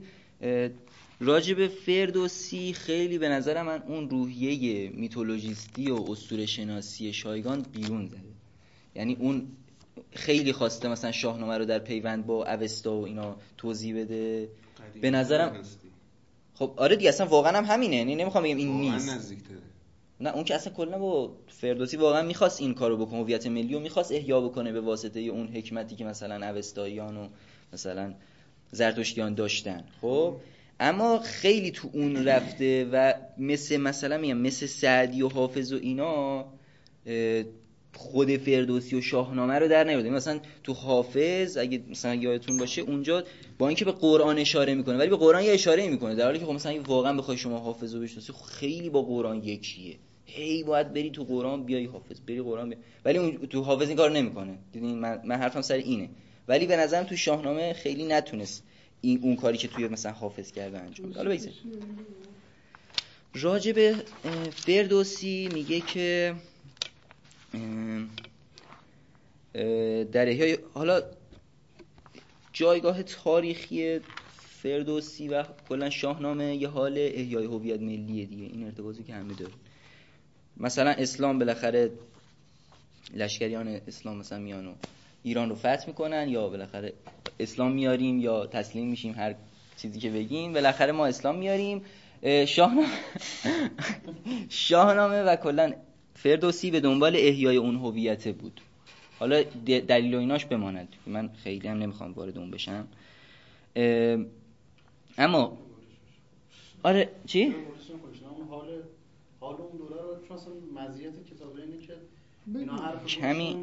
[SPEAKER 2] راجب فردوسی خیلی به نظر من اون روحیه میتولوژیستی و اسطوره شناسی شایگان بیرون زده. یعنی اون خیلی خواسته مثلا شاهنامه رو در پیوند با اوستا و اینا توضیح بده. به نظرم خب آره دیگه اصلا واقعا هم همینه، یعنی نمیخوام بگم این نیست، نه اون که اصلا کلا با فردوسی واقعا میخواست این کارو بکنه، هویت ملی رو میخواست احیا بکنه به واسطه اون حکمتی که مثلا اوستاییان و مثلا زرتشتیان داشتن. خب اما خیلی تو اون رفته و مثلا میگم مثل سعدی و حافظ و اینا خود فردوسی و شاهنامه رو در نیاورده. مثلا تو حافظ اگه مثلا یادتون باشه اونجا با اینکه به قرآن اشاره میکنه ولی به قرآن یه اشاره میکنه، در حالی که خب مثلا واقعا بخوای شما حافظ رو بشناسی خیلی با قرآن یکیه، هی باید بری تو قرآن بیای حافظ، بری قرآن ولی اون تو حافظ این کار نمیکنه. دیدین من حرفم سر اینه، ولی به نظرم تو شاهنامه خیلی نتونست این اون کاری که توی مثلا حافظ کرده انجام بده. حالا بگذار راجع به فردوسی میگه که در احیای، حالا جایگاه تاریخی فردوسی و کلا شاهنامه یه حال احیای هویت ملیه دیگه، این ارتباطی که همه داره. مثلا اسلام بالاخره لشکریان اسلام مثلا میان و ایران رو فتح میکنن، یا بالاخره اسلام میاریم یا تسلیم میشیم، هر چیزی که بگیم بالاخره ما اسلام میاریم. شاهنامه و کلا فردوسی به دنبال احیای اون هویت بود. حالا دلیل و ایناش بماند، من خیلی هم نمیخوام وارد اون بشم. اما آره چی؟
[SPEAKER 8] حال اون دوره رو چون اصلا مزیت کتابه اینه که اینا هر
[SPEAKER 2] کمی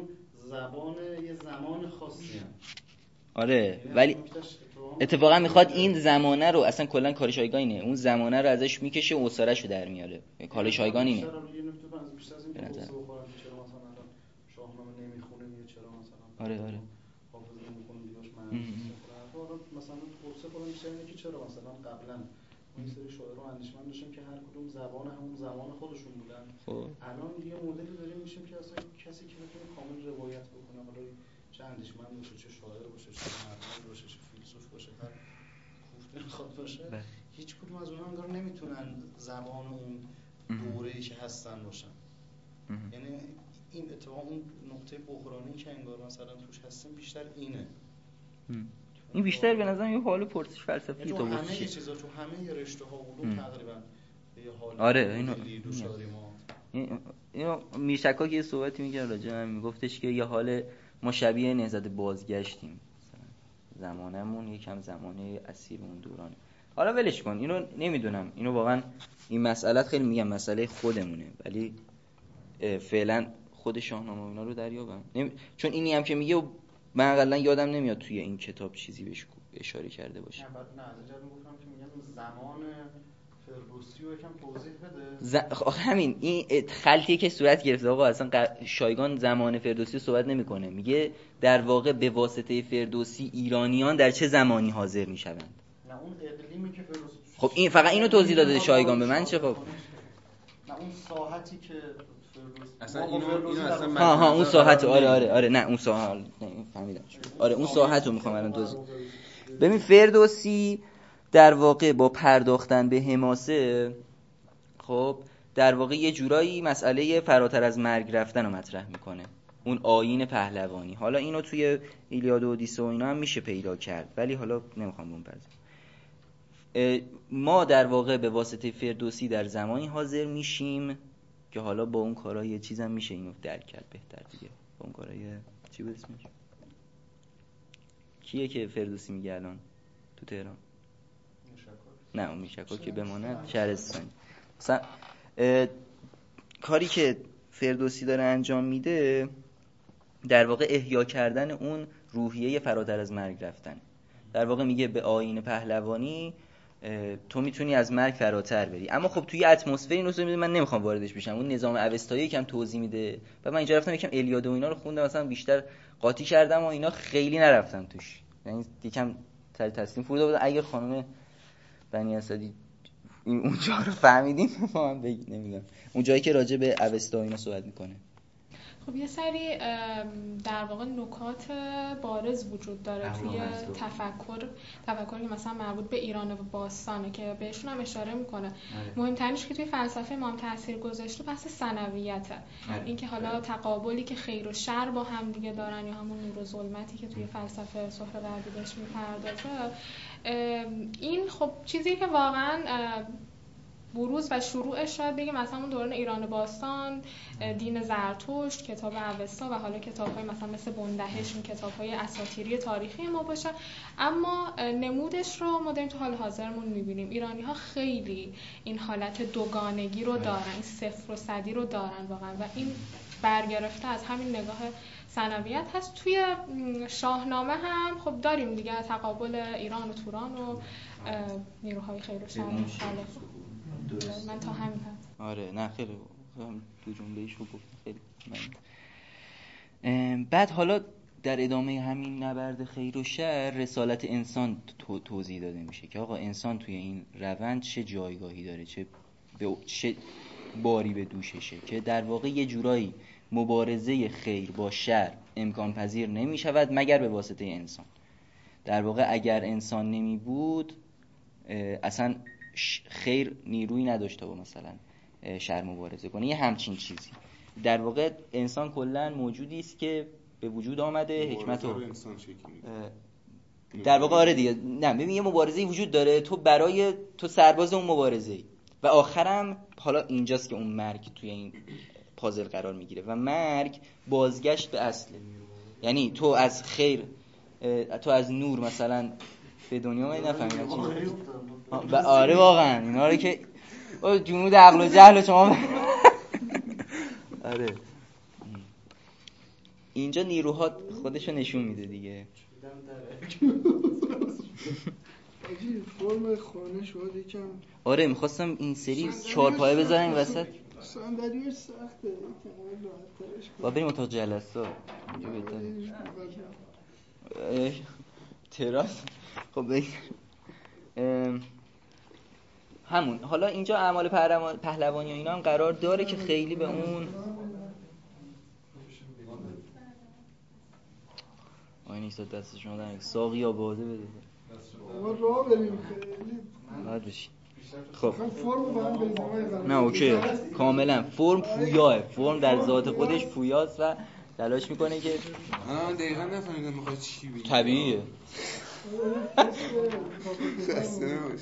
[SPEAKER 8] یه زمان خاصی هم.
[SPEAKER 2] آره ولی اتفاقا میخواد این زمانه رو اصلا کلا کار شایگان اینه، اون زمانه رو ازش میکشه و اسرارش رو در میاره. کار شایگان اینه.
[SPEAKER 8] یه نکته بیشتر از این که چرا مثلا الان شاهنامه نمیخونیم یا چرا مثلا
[SPEAKER 2] آره
[SPEAKER 8] حافظ نمیخونیم دیگاش معنی حالا مثلا قصه خودم بیشتر اینه که چرا مثلا قبلا این سری شاعر رو اندیشمند داشتیم که هر کدوم زبان همون زمان خودشون بودن.
[SPEAKER 2] خب
[SPEAKER 8] الان یه مدلی داریم میشیم که اصلا کسی که بتونه کامل روایت بکنه، حالا چه اندیشمند باشه، چه شاعر باشه، چه نظر باشه، چه فیلسوف باشه، هر کوفته خود باشه، هیچ کدوم از اونها انگار نمیتونن زبان اون دوره‌ای که هستن باشن. یعنی این اتفاق اون نقطه بحرانی که انگار مثلا توش هستیم بیشتر اینه.
[SPEAKER 2] این بیشتر به نظرم یه حال پرسش فلسفی
[SPEAKER 8] تو
[SPEAKER 2] تا
[SPEAKER 8] همه
[SPEAKER 2] باشه.
[SPEAKER 8] چیزا تو همه رشته‌ها علوم تقریبا یه حال
[SPEAKER 2] آره اینو
[SPEAKER 8] دوشاری ما.
[SPEAKER 2] اینو میرشکا که یه صحبتی میگه راجع به من، میگفتش که یه حال ما شبیه نهضت بازگشتیم، زمانمون یکم زمانه اسیر اون دورانه. حالا ولش کن، اینو نمیدونم، اینو واقعا این مسئله خیلی میگم مسئله خودمونه، ولی فعلا خود شاهنامه اینا رو دریابم چون اینی هم که میگه من حداقل یادم نمیاد توی این کتاب چیزی بهش اشاره کرده باشه.
[SPEAKER 8] نه از اینجا میگفتم که میگم زمان فردوسی رو یکم توضیح بده.
[SPEAKER 2] همین این خلطی که صورت گرفته آقا، اصلا شایگان زمان فردوسی صحبت نمیکنه، میگه در واقع به واسطه فردوسی ایرانیان در چه زمانی حاضر میشوند.
[SPEAKER 8] نه اون اقلیمی که فردوسی
[SPEAKER 2] خب این فقط اینو توضیح داده شایگان به من، چه خب
[SPEAKER 8] نه اون ساحتی که
[SPEAKER 5] اصلا اینو اصلا
[SPEAKER 2] ها اون ساحت آره نه اون ساحت فهمیدم. آره اون ساحت رو میخوام الان توضیح. ببین فردوسی در واقع با پرداختن به حماسه خب در واقع یه جورایی مسئله فراتر از مرگ رفتن رو مطرح میکنه، اون آیین پهلوانی. حالا اینو توی ایلیاد و اودیسه و اینا هم میشه پیدا کرد، ولی حالا نمیخوام اون ما در واقع به واسطه فردوسی در زمانی حاضر میشیم که حالا با اون کارهای یه چیزم میشه اینو درک کرد بهتر دیگه. با اون کارهای چی بود اسمش؟ کیه که فردوسی میگه الان تو تهران؟ نه اون میشکا که بماند شهرستانی. مثلا کاری که فردوسی داره انجام میده در واقع احیا کردن اون روحیه فراتر از مرگ رفتن. در واقع میگه به آیین پهلوانی تو میتونی از مرگ فراتر بری، اما خب توی اتمسفری اینو من نمیخوام واردش بشم. اون نظام اوستایی یکم توضیح میده و من اینجا رفتم یکم الیاده و اینا رو خوندم، مثلا بیشتر قاطی کردم و اینا خیلی نرفتم توش، یعنی یکم تسلیم فرود بود. اگه خانم بنی اسدی اونجا رو فهمیدین ما من نمیدونم اون جایی که راجع به اوستا اینا صحبت میکنه.
[SPEAKER 6] خب یه سری در واقع نکات بارز وجود داره توی تفکر که مثلا مربوط به ایران باستانه که بهشون هم اشاره میکنه. مهمترینش که توی فلسفه ما هم تاثیر گذاشته بحث ثانویته، این که حالا تقابلی که خیر و شر با هم دیگه دارن یا همون نور و ظلمتی که توی فلسفه صحبه غربی بهش میپردازه. این خب چیزی که واقعا بروز و شروعش شاید بگیم مثلا اون دوران ایران باستان، دین زرتشت، کتاب اوستا و حالا کتاب‌های مثلا مثل بندهش، این کتاب‌های اساطیری تاریخی ما باشه. اما نمودش رو ما داریم تو حال حاضرمون می‌بینیم. ایرانی‌ها خیلی این حالت دوگانگی رو دارن، این صفر و صدی رو دارن واقعا و این برگرفته از همین نگاه ثانویت هست. توی شاهنامه هم خب داریم دیگه تقابل ایران و توران و نیروهای خیر و شر مختلف. من تا همین هست.
[SPEAKER 2] آره نه خیلی دو جمله‌ایش رو گفتم خیلی من. بعد حالا در ادامه همین نبرد خیر و شر رسالت انسان توضیح داده میشه که آقا انسان توی این روند چه جایگاهی داره، چه باری به دوششه، که در واقع یه جورایی مبارزه خیر با شر امکان پذیر نمی شود مگر به واسطه انسان. در واقع اگر انسان نمی بود اصلا خیر نیرویی نداشت تا با مثلا شر مبارزه کنه، یه همچین چیزی. در واقع انسان کلا موجودی است که به وجود آمده حکمت و
[SPEAKER 5] انسان شکل میده.
[SPEAKER 2] در واقع آره دیگه، نه ببین یه مبارزه‌ای وجود داره، تو برای تو سرباز اون مبارزه‌ای و آخرم حالا اینجاست که اون مرگ توی این پازل قرار میگیره و مرگ بازگشت به اصله. یعنی تو از خیر، تو از نور مثلا به دنیا می نفهمیدن چی و آره واقعا اینا رو که جنود عقل و جهل شما آره اینجا نیروها خودشو نشون میده دیگه.
[SPEAKER 3] آجی فرم خانه شد یکم.
[SPEAKER 2] آره میخواستم این سری 4 پایه بذارم این وسط.
[SPEAKER 3] صندلیاش سخته یکم راحت ترش کنم.
[SPEAKER 2] با بریم اتاق جلسه اینجا بهتره. تراس. خب همون حالا اینجا اعمال پهلوانی و اینا هم قرار داره که خیلی به اون نیست دست شما دارن ساقی یا باده بده
[SPEAKER 3] ما راه بریم خیلی
[SPEAKER 2] باید بشین. خب
[SPEAKER 3] فرم با هم بریزیم.
[SPEAKER 2] نه اوکی کاملا فرم پویاه، فرم در ذات خودش پویاست و تلاش میکنه که
[SPEAKER 5] دقیقا نفهمیدم میخواد چی بگی.
[SPEAKER 2] طبیعیه.
[SPEAKER 5] خسته نباش.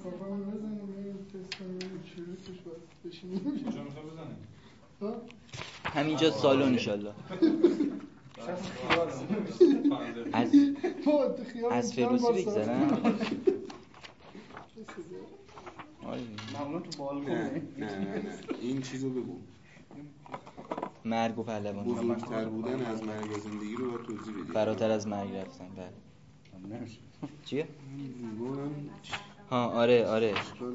[SPEAKER 2] همینجا سالن انشالله. از فروسی بگذارم.
[SPEAKER 5] نه این چیزو بگو.
[SPEAKER 2] مرگ و پهلوانی
[SPEAKER 5] بزرگتر بودن از مرگ و زندگی رو باید توضیح بدی.
[SPEAKER 2] فراتر از مرگ رفتن. بله چیه؟ ها آره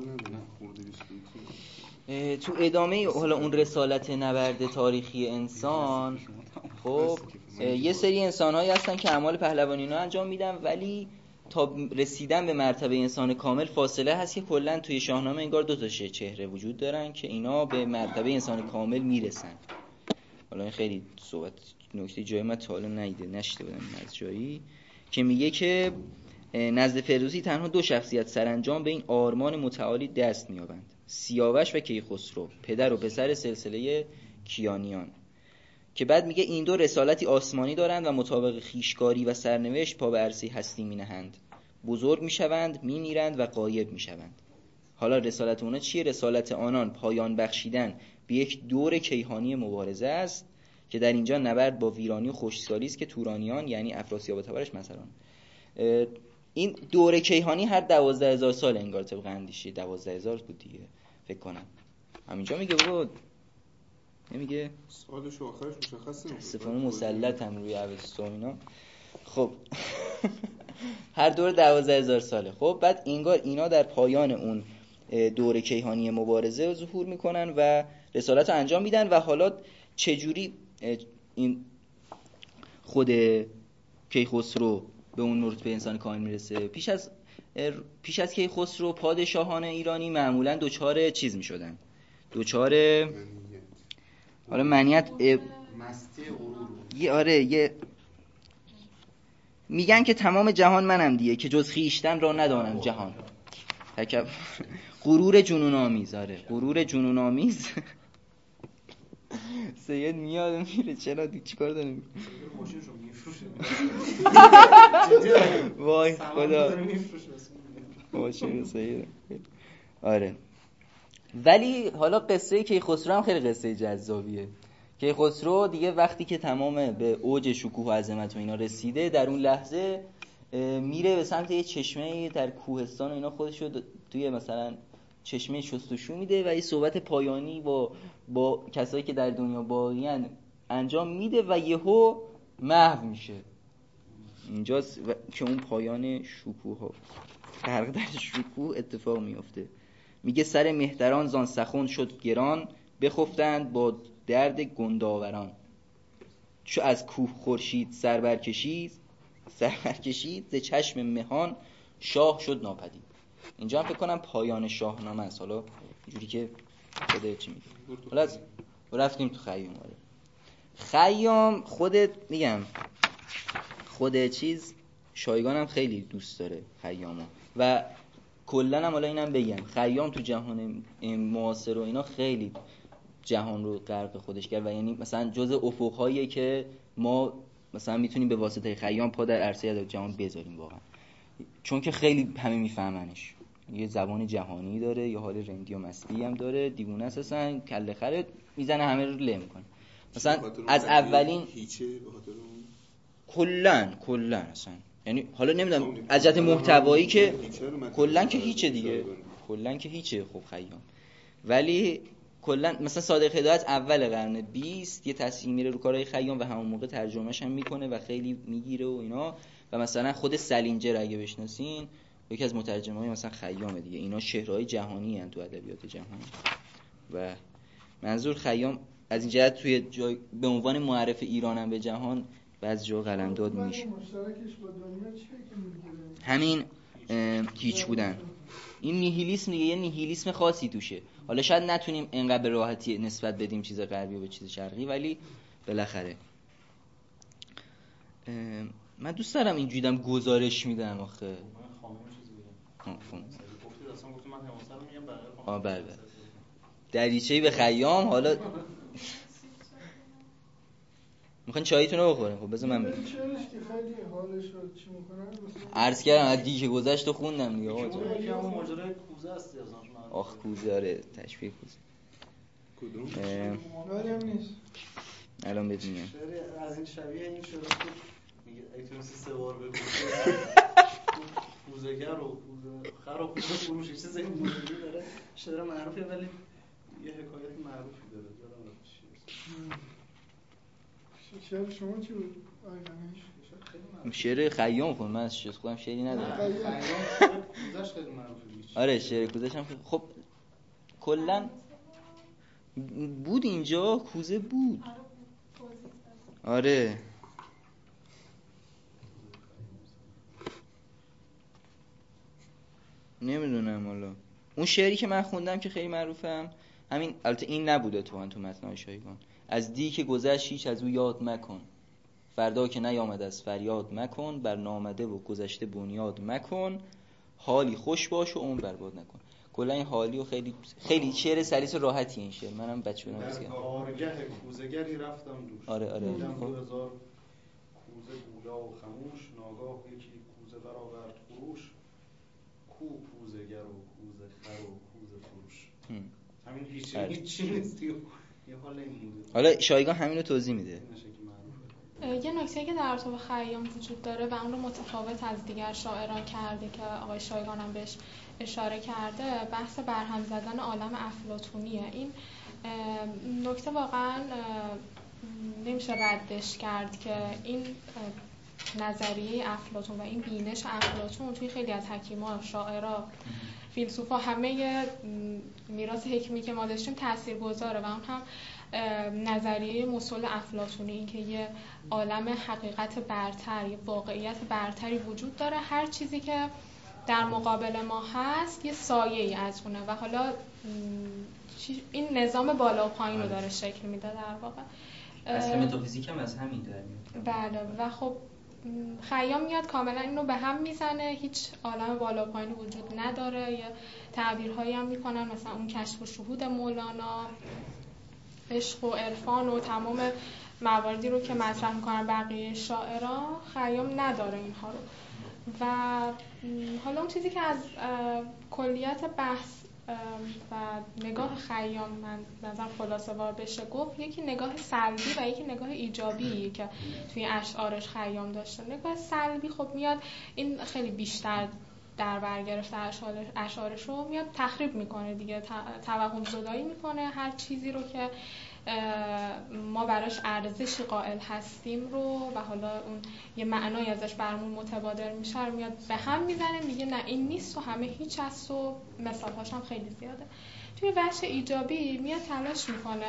[SPEAKER 2] تو ادامه حالا اون رسالت نبرد تاریخی انسان، خب یه سری انسان‌هایی هستن که اعمال پهلوانی رو انجام میدن ولی تا رسیدن به مرتبه انسان کامل فاصله هست که کلا توی شاهنامه انگار 2 تا چهره وجود دارن که اینا به مرتبه انسان کامل میرسن. حالا این خیلی صحبت نکته جای من تا حالا نشیده بودم از جایی که میگه که نزد فردوسی تنها 2 شخصیت سرانجام به این آرمان متعالی دست می‌یابند: سیاوش و کیخسرو، پدر و پسر سلسله کیانیان، که بعد میگه این 2 رسالتی آسمانی دارند و مطابق خویشکاری و سرنوشت پا به عرصه هستی می‌نهند، بزرگ می‌شوند، می‌میرند و غایب می‌شوند. حالا رسالت اونا چیه؟ رسالت آنان پایان بخشیدن به یک دور کیهانی مبارزه است که در اینجا نبرد با ویرانی و خشکسالی است که تورانیان یعنی افراسیاب و تبرش مثلا این دوره کیهانی هر 12,000 سال انگار طبق اندیشه 12,000 بود دیگه فکر کنم. همینجا میگه بابا نمیگه
[SPEAKER 5] سوالش و آخرش مشخص نمیشه.
[SPEAKER 2] استفانه مسلط هم روی اوستا اینا. خب هر دوره 12,000 ساله. خب بعد انگار اینا در پایان اون دوره کیهانی مبارزه ظهور میکنن و رسالت رو انجام میدن و حالا چجوری این خود کیخسرو به اون رتبه انسان کامل میرسه؟ پیش از کیخسرو پادشاهان ایرانی معمولا دوچار چیز میشدن، دوچار حالا منیت
[SPEAKER 8] مستی غرور.
[SPEAKER 2] میگن که تمام جهان منم دیگه که جز خویشتن را ندانم جهان. غرور جنون آمیز. غرور جنون آمیز. سید میاد میره چرا چیکار داره؟
[SPEAKER 8] ماشینشو میفروشه.
[SPEAKER 2] وای خدا. ماشین سید. آره. ولی حالا قصه کیخسرو هم خیلی قصه جذابیه. کیخسرو دیگه وقتی که تمام به اوج شکوه و عظمت و اینا رسیده، در اون لحظه میره به سمت یه چشمه در کوهستان و اینا خودشو توی مثلا چشمه شستشو میده و یه صحبت پایانی با کسایی که در دنیا باقیان انجام میده و یهو محو میشه. اینجاست که اون پایان شکوه ها غرق در شکوه اتفاق میفته. میگه سر مهتران زان سخن شد گران، بخفتند با درد گنداوران. چو از کوه خورشید سر برکشید ز چشم مهان، شاه شد ناپدید. اینجا هم فکر کنم پایان شاهنامه است. حالا اینجوری که خودت چی میگی؟ حالا رفتیم تو خیام. خودت میگم خود چیز شایگان هم خیلی دوست داره خیامو و کلا هم حالا اینم بگم خیام تو جهان معاصر و اینا خیلی جهان رو غرق خودش کرد و یعنی مثلا جزء افق‌هاییه که ما مثلا میتونیم به واسطه خیام پا در عرصه جهان بذاریم واقعا، چون که خیلی همه میفهمنش، یه زبان جهانی داره، یه حال رندی و مستی هم داره، دیوونه است اصلا، کله خره میزنه، همه رو له میکنه. مثلا از اولین کلا اصلا یعنی حالا نمیدونم از جهت محتوایی که کلا که هیچه دیگه، کلا که هیچه خب خیام، ولی کلا مثلا صادق هدایت اول قرن 20 یه تصمیم میره رو کارهای خیام و همون موقع ترجمهش هم میکنه و خیلی میگیره و اینا. و مثلا خود سالینجر اگه بشناسین یکی از مترجمای مثلا خیامه دیگه، اینا شهرهای جهانی ان تو ادبیات جهان. و منظور خیام از این جهت توی جای به عنوان معرف ایرانم به جهان بعضی جا قلمداد میشه. همین هیچ بودن، این نیهیلیسم دیگه، یه نیهیلیسم خاصی توشه. حالا شاید نتونیم اینقدر به راحتی نسبت بدیم چیز غربی و به چیز شرقی، ولی بالاخره من دوست دارم اینجوری دارم گزارش میدم آخه.
[SPEAKER 8] من خانم چیزی بگم. گفتید اصلا گفتم من حماسه رو میگم بقیه
[SPEAKER 2] بله دریچه‌ای به خیام. حالا میخوان چاییتون رو بخورین؟ خب بذار من بگم. عرض کردم از دیگه گذشت و خوندم دیگه آقا جان.
[SPEAKER 8] یکی همون ماجرای کوزه است ازش من.
[SPEAKER 2] آخ کوزه، آره تشبیه کوزه.
[SPEAKER 5] کدوم؟
[SPEAKER 3] هم نیست.
[SPEAKER 2] الان بهت میگم.
[SPEAKER 8] شعر از این شبیه این شعر میگه ای تونستی 3 بار بگو کوزه‌گر و کوزه خر و کوزه فروش چیز این مدلی داره. شعر معروفه ولی یه حکایت معروفی داره. یادم
[SPEAKER 3] شعر شما چی بود؟
[SPEAKER 2] شعر خیام خون، من از شعر خودم شعری ندارم.
[SPEAKER 8] خیام کوزه‌اش خیلی معروفه.
[SPEAKER 2] آره شعر کوزه‌ش هم خب کلا بود اینجا، کوزه بود. آره نمیدونم. حالا اون شعری که من خوندم که خیلی معروفم همین، البته این نبوده تو متن‌های شایگان. از دی که گذشت هیچ از او یاد مکن، فردا که نیامد از فریاد مکن، بر نامده و گذشته بنیاد مکن، حالی خوش باش و عمر برباد نکن. کلا این حالی و خیلی خیلی شعر سلیس و راحتی این شعر. منم بچه بودم
[SPEAKER 8] در کارگه کوزه‌گری رفتم دوش.
[SPEAKER 2] آره
[SPEAKER 8] دیدم 2000 کوزه گویا و خموش، ناگاه یکی کوزه برآورد خروش، کو کوزه‌گر و کوزه خر و کوزه فروش. همین هیچی نیست. یه حال این موزه.
[SPEAKER 2] حالا شایگان همین رو توضیح میده.
[SPEAKER 6] یه نکته که در ارتباط خیام وجود داره و اون رو متفاوت از دیگر شاعران کرده که آقای شایگان هم بهش اشاره کرده، بحث برهم زدن عالم افلاطونیه. این نکته واقعا نمیشه ردش کرد که این نظریه افلاطون و این بینش افلاطون توی خیلی از حکیما، شاعرها، فیلسوفا، همه میراث حکمی که ما داشتیم تاثیرگذاره و اون هم نظریه مسل افلاطونی، این که یه عالم حقیقت برتر، یه واقعیت برتری وجود داره، هر چیزی که در مقابل ما هست یه سایه‌ای از اونه و حالا این نظام بالا و پایین رو داره شکل میده در واقع.
[SPEAKER 2] اصل متافیزیک هم از همین در میاد.
[SPEAKER 6] بله و خب خیام میاد کاملا اینو به هم میزنه، هیچ عالم بالا و پایینی وجود نداره. یه تعبیرهایی هم میکنن مثلا اون کشف و شهود مولانا، عشق و عرفان و تمام مواردی رو که مطرح میکنن بقیه شاعران، خیام نداره اینها رو. و حالا اون چیزی که از کلیت بحث و نگاه خیام من نظر خلاصه وار بشه گفت، یکی نگاه سلبی و یکی نگاه ایجابی که توی اشعارش خیام داشته. نگاه سلبی خب میاد این خیلی بیشتر در برگرفته اشعارش رو میاد تخریب میکنه دیگه، توهم زدایی میکنه، هر چیزی رو که ما براش ارزشی قائل هستیم رو و حالا اون یه معنایی ازش برامون متبادر میشه رو میاد به هم میزنه، میگه نه این نیست و همه هیچ هست و مثالهاش هم خیلی زیاده. توی بخش ایجابی میاد تلاش میکنه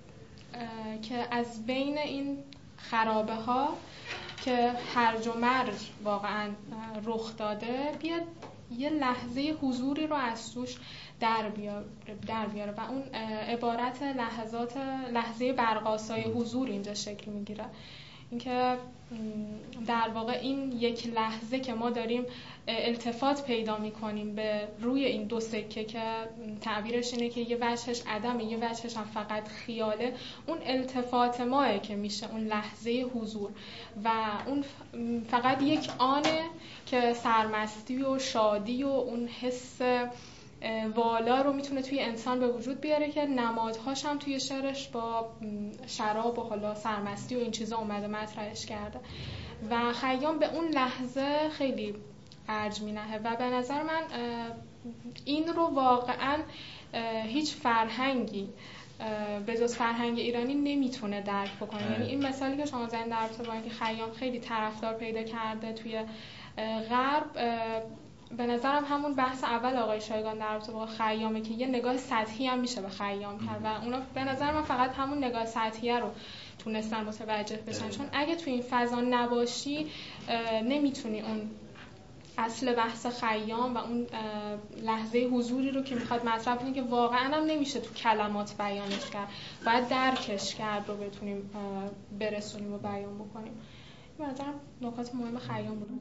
[SPEAKER 6] که از بین این خرابه ها که هرج و مرج واقعا رخ داده بیاد یه لحظه حضوری رو از توش در بیاره و اون عبارت لحظه برقاسای حضور اینجا شکل میگیره. اینکه در واقع این یک لحظه که ما داریم التفات پیدا می‌کنیم به روی این دو سکه که تعبیرش اینه که یه وجهش عدمه یه وجهش هم فقط خیاله، اون التفات ماه که میشه اون لحظه حضور و اون فقط یک آنه که سرمستی و شادی و اون حس والا رو میتونه توی انسان به وجود بیاره که نمادهاش هم توی شعرش با شراب و حالا سرمستی و این چیزا اومده مطرحش کرده و خیام به اون لحظه خیلی ارج مینهه و به نظر من این رو واقعا هیچ فرهنگی به جز فرهنگ ایرانی نمیتونه درک بکنه. یعنی این مثالی که شما زدین در رابطه با اینکه خیام خیلی طرفدار پیدا کرده توی غرب، به نظرم همون بحث اول آقای شایگان در رابطه با خیامه که یه نگاه سطحی هم میشه به خیام کرد و اونا به نظر من فقط همون نگاه سطحیه رو تونستن متوجه بشن، چون اگه تو این فضا نباشی نمیتونی اون اصل بحث خیام و اون لحظه حضوری رو که میخواد مطرح کنه که واقعا هم نمیشه تو کلمات بیانش کرد، باید درکش کرد رو بتونیم برسونیم و بیان بکنیم. به نظرم نکات مهم خیام بود.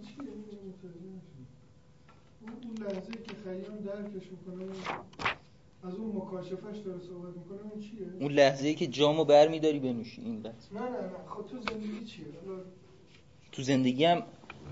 [SPEAKER 3] اون لحظه که خیام درکش میکنه از اون مکاشفش داره صحبت میکنه، اون چیه؟
[SPEAKER 2] اون لحظه‌ای که جامو برمی‌داری بنوشی این بس.
[SPEAKER 3] نه خب تو زندگی چیه؟
[SPEAKER 2] تو زندگی هم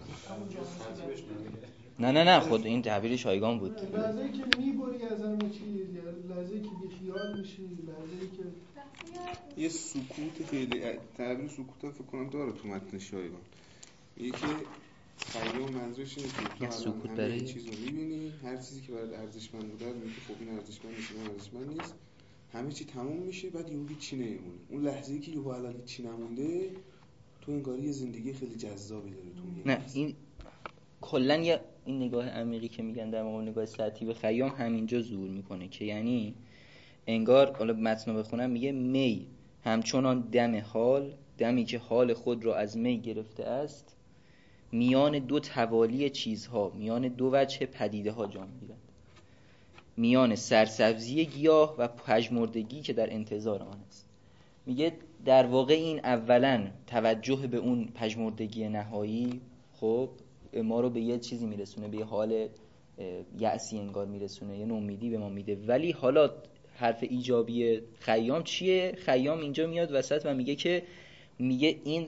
[SPEAKER 2] نه خود این تعبیر شایگان بود.
[SPEAKER 3] لحظه‌ای که میبری از همه چیز، لحظه‌ای که بیخیال میشی، لحظه‌ای که
[SPEAKER 5] یه سکوت خیلی تعبیر سکوت فکر کنم داره تو متن شایگان. میگه که خیام منظورش اینه که تو
[SPEAKER 2] سکوت
[SPEAKER 5] همه
[SPEAKER 2] برای
[SPEAKER 5] چیز رو میبینی، هر چیزی که برات ارزشمند بوده میگه خب این ارزشمند نیست، این ارزشمند نیست، همه چی تموم میشه، بعد یهو هیچی نمیمونه. اون لحظه‌ای که یهو الان هیچی نمونده، تو انگاری یه زندگی خیلی جذابی داره تو میگی.
[SPEAKER 2] نه این کلا یه این نگاه عمیقی که میگن در مقابل نگاه سطحی به خیام همینجا ظهور میکنه که یعنی انگار، حالا متن رو بخونم، میگه می همچنان دم حال، دمی که حال خود را از می گرفته است، میان دو توالی چیزها، میان دو وجه پدیده ها جا میگیرد، میان سرسبزی گیاه و پژمردگی که در انتظار آن است. میگه در واقع این اولا توجه به اون پژمردگی نهایی خب ما رو به یه چیزی میرسونه، به یه حال یأسی انگار میرسونه، یه نومیدی به ما میده. ولی حالا حرف ایجابی خیام چیه؟ خیام اینجا میاد وسط و میگه این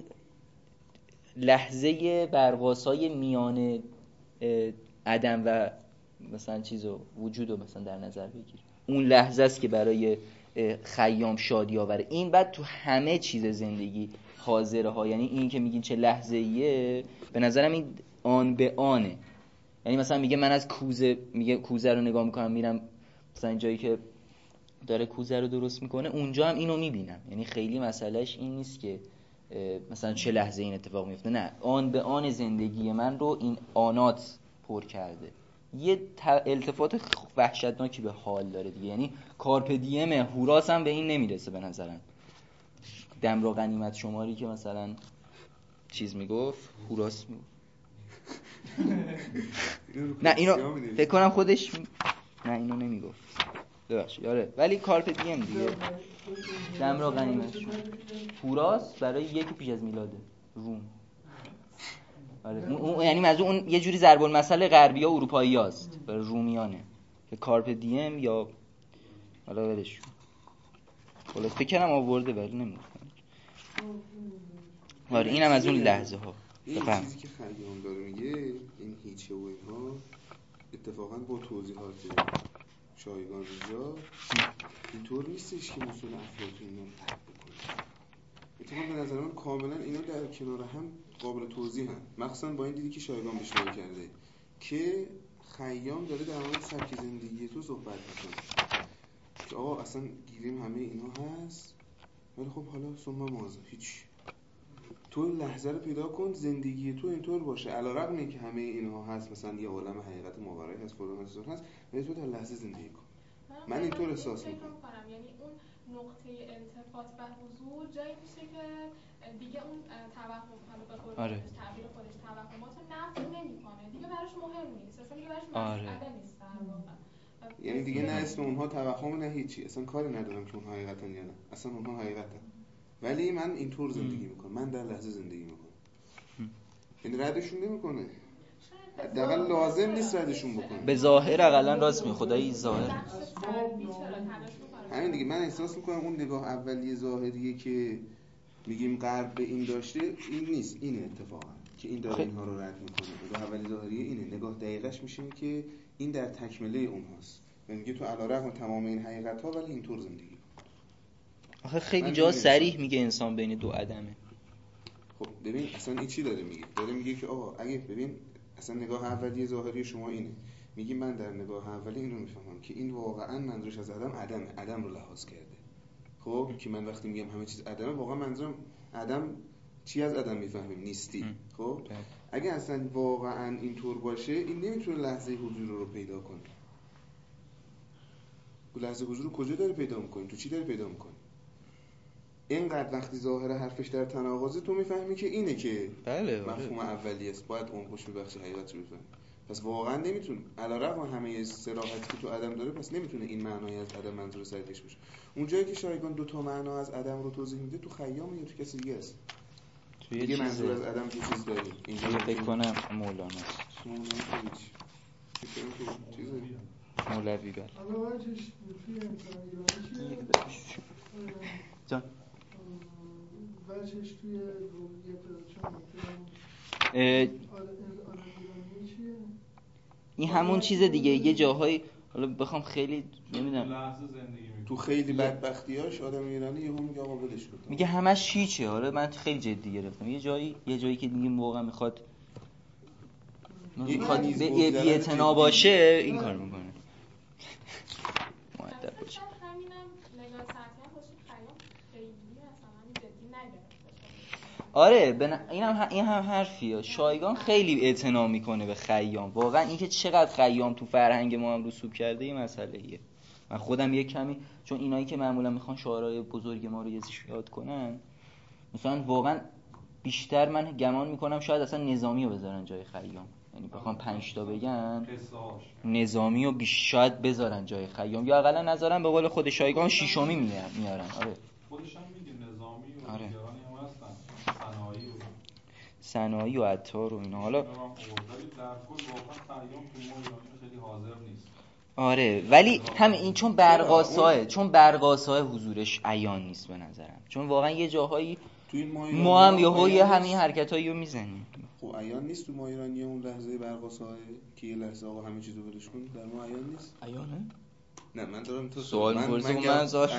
[SPEAKER 2] لحظه برقاسای میان عدم و مثلا چیزو وجودو مثلا در نظر بگیر، اون لحظه است که برای خیام شادی آوره. این بعد تو همه چیز زندگی حاضره ها، یعنی این که میگین چه لحظه ایه، به نظرم این آن به آنه. یعنی مثلا میگه من از کوزه رو نگاه میکنم، میرم مثلا جایی که داره کوزه رو درست میکنه، اونجا هم اینو میبینم. یعنی خیلی مسئلهش این نیست که مثلا چه لحظه این اتفاق میفته، نه، آن به آن زندگی من رو این آنات پر کرده. یه التفات وحشتناکی به حال داره دیگه. یعنی کارپ دیم هوراس هم به این نمیرسه به نظرم. دم را غنیمت شماری که مثلا چیز میگفت هوراس میگفت نه اینو فکر کنم خودش نه اینو نمیگفت ببخشید یاره، ولی کارپ دیم دیگه. دم را غنیمت هوراس برای یکی پیش از میلاد روم. آره یعنی منظور اون یه جوری ضرب المثل غربی ها اروپایی هاست برای رومیانه که کارپ دیم یا حالا ولش خلاص فکرم آورده ولی نمیگفتم. آره اینم از اون لحظه ها.
[SPEAKER 5] این چیزی که خیام داره میگه این هیچه و اینها اتفاقا با توضیحات شایگان اینجا اینطور نیستش که مثلا افلاطون رو رد بکنه. اتفاقا به نظر من کاملا اینا در کنار هم قابل توضیح هم، مخصوصا با این دیدی که شایگان بهش نگاه کرده که خیام داره در مورد سبک زندگی تو صحبت میکنه که آقا اصلا گیریم همه اینا هست، ولی خب حالا ثم ماذا، هیچ، تو لحظه رو پیدا کن زندگی تو اینطور باشه، علیرغم اینکه همه اینها هست، مثلا یه عالم حقیقت ماورایی هست، فلان هست، ولی تو در لحظه زندگی کن. من اینطور احساس میکنم.
[SPEAKER 6] یعنی اون نقطه التفات و حضور جایی میشه که دیگه اون توهم، حالا به قول تعبیر خودش توهمات رو نفی نمیکنه، دیگه براش مهم نیست، اصلا دیگه براش مسئله نیست در واقع.
[SPEAKER 5] یعنی دیگه نه اسم اونها توهم نه هیچی، اصلا کاری ندارم که اونها حقیقتن یا نه، اصلا اونها حقیقتن. ولی من اینطور زندگی میکنم، من در لحظه زندگی میکنم. این ردشون نمیکنه، حداقل لازم نیست ردشون بکنه.
[SPEAKER 2] به ظاهر اقلا راست می خدایی ظاهر
[SPEAKER 5] همین دیگه. من احساس میکنم اون نگاه اولیه ظاهریه که میگیم غرب به این داشته، این نیست، اینه اتفاقا که این داره اینها رو رد میکنه. نگاه اولیه ظاهریه اینه، نگاه دقیقش میشه که این در تکمله اونهاست و میگه تو علیرغم تمام این حقیقت ها ولی اینطور زندگی کن.
[SPEAKER 2] آخه خیلی جا صریح میگه انسان بین دو عدمه.
[SPEAKER 5] خب ببین اصلا این چی داره میگه؟ داره میگه که آقا اگه ببین اصلا نگاه اولیه ظاهری شما اینه، میگی من در نگاه اولی این رو میفهمم که این واقعا منظورش از عدم رو لحاظ کرده. خب که من وقتی میگم همه چیز عدمه، واقعا منظورم عدم چی از عدم میفهمیم؟ نیستی. خب اگه اصلا واقعا اینطور باشه، این نمیتونه لحظه حضور رو پیدا کنه. لحظه حضور رو کجا داره پیدا میکنی؟ تو چی داره پیدا میکنی؟ اینقدر وقتی ظاهر حرفش در تناقضه تو میفهمی که اینه که مفهوم اولیه است، باید اون خوش ببخشی حقیقت رو بفهمی. پس واقعا نمیتونه علیرغم همه صراحتی که تو عدم داره، پس نمیتونه این معنای از عدم منظور صحیحش باشه. اون جایی که شایگان دو تا معنا از عدم رو توضیح میده تو خیام یا تو کسی دیگه است؟
[SPEAKER 2] توی
[SPEAKER 5] یه منظور از عدم که چیز داریم اینجا
[SPEAKER 2] فکر کنم مولانا مولوی بله.
[SPEAKER 3] حالا وجهش توی انسان ایرانی چیه؟
[SPEAKER 2] جان
[SPEAKER 3] وجهش توی روحیت چون آدم ایرانی چیه؟
[SPEAKER 2] این همون چیز دیگه. یه جاهای حالا بخوام خیلی نمیدونم
[SPEAKER 5] تو خیلی بدبختیاش آدم ایرانی یهو میگه آقا ولش کن،
[SPEAKER 2] میگه همش هیچه. حالا من خیلی جدی گرفتم. یه جایی که میگیم واقعا میخواد بی‌اعتنا باشه این کار میکنه. مؤدب باشه. آره این هم حرفیه. شایگان خیلی اعتنا میکنه به خیام. واقعا اینکه چقدر خیام تو فرهنگ ما هم رسوب کرده این مسئله‌ایه. من خودم یک کمی، چون اینایی که معمولا میخوان شعرهای بزرگ ما رو یاد کنن، مثلا واقعا بیشتر من گمان میکنم شاید اصلا نظامی رو بذارن جای خیام. یعنی بخوام 5 تا بگن نظامی رو شاید بذارن جای خیام، یا اقلا نذارن به قول خود شایگان شیشمی میارن. آره
[SPEAKER 7] خودش هم میگه نظامی و
[SPEAKER 2] آره.
[SPEAKER 7] دیگرانی هم هستن،
[SPEAKER 2] صناعی و عطار و اینا. حالا
[SPEAKER 7] در کل واقعا خیام تو ما ایرانی خیلی حاضر نیست.
[SPEAKER 2] آره ولی همین این چون برقاسای حضورش عیان نیست به نظرم. چون واقعا یه جاهایی ما هم یه همین حرکتایی رو میزنیم.
[SPEAKER 5] خب عیان نیست تو ما ایرانی اون لحظه برقاسای که یه لحظه آقا همه چیزو ولش کن، در ما عیان نیست.
[SPEAKER 2] عیانه؟
[SPEAKER 5] نه من دارم تو
[SPEAKER 2] سوال می‌پرسم. من
[SPEAKER 5] عیانه.
[SPEAKER 3] من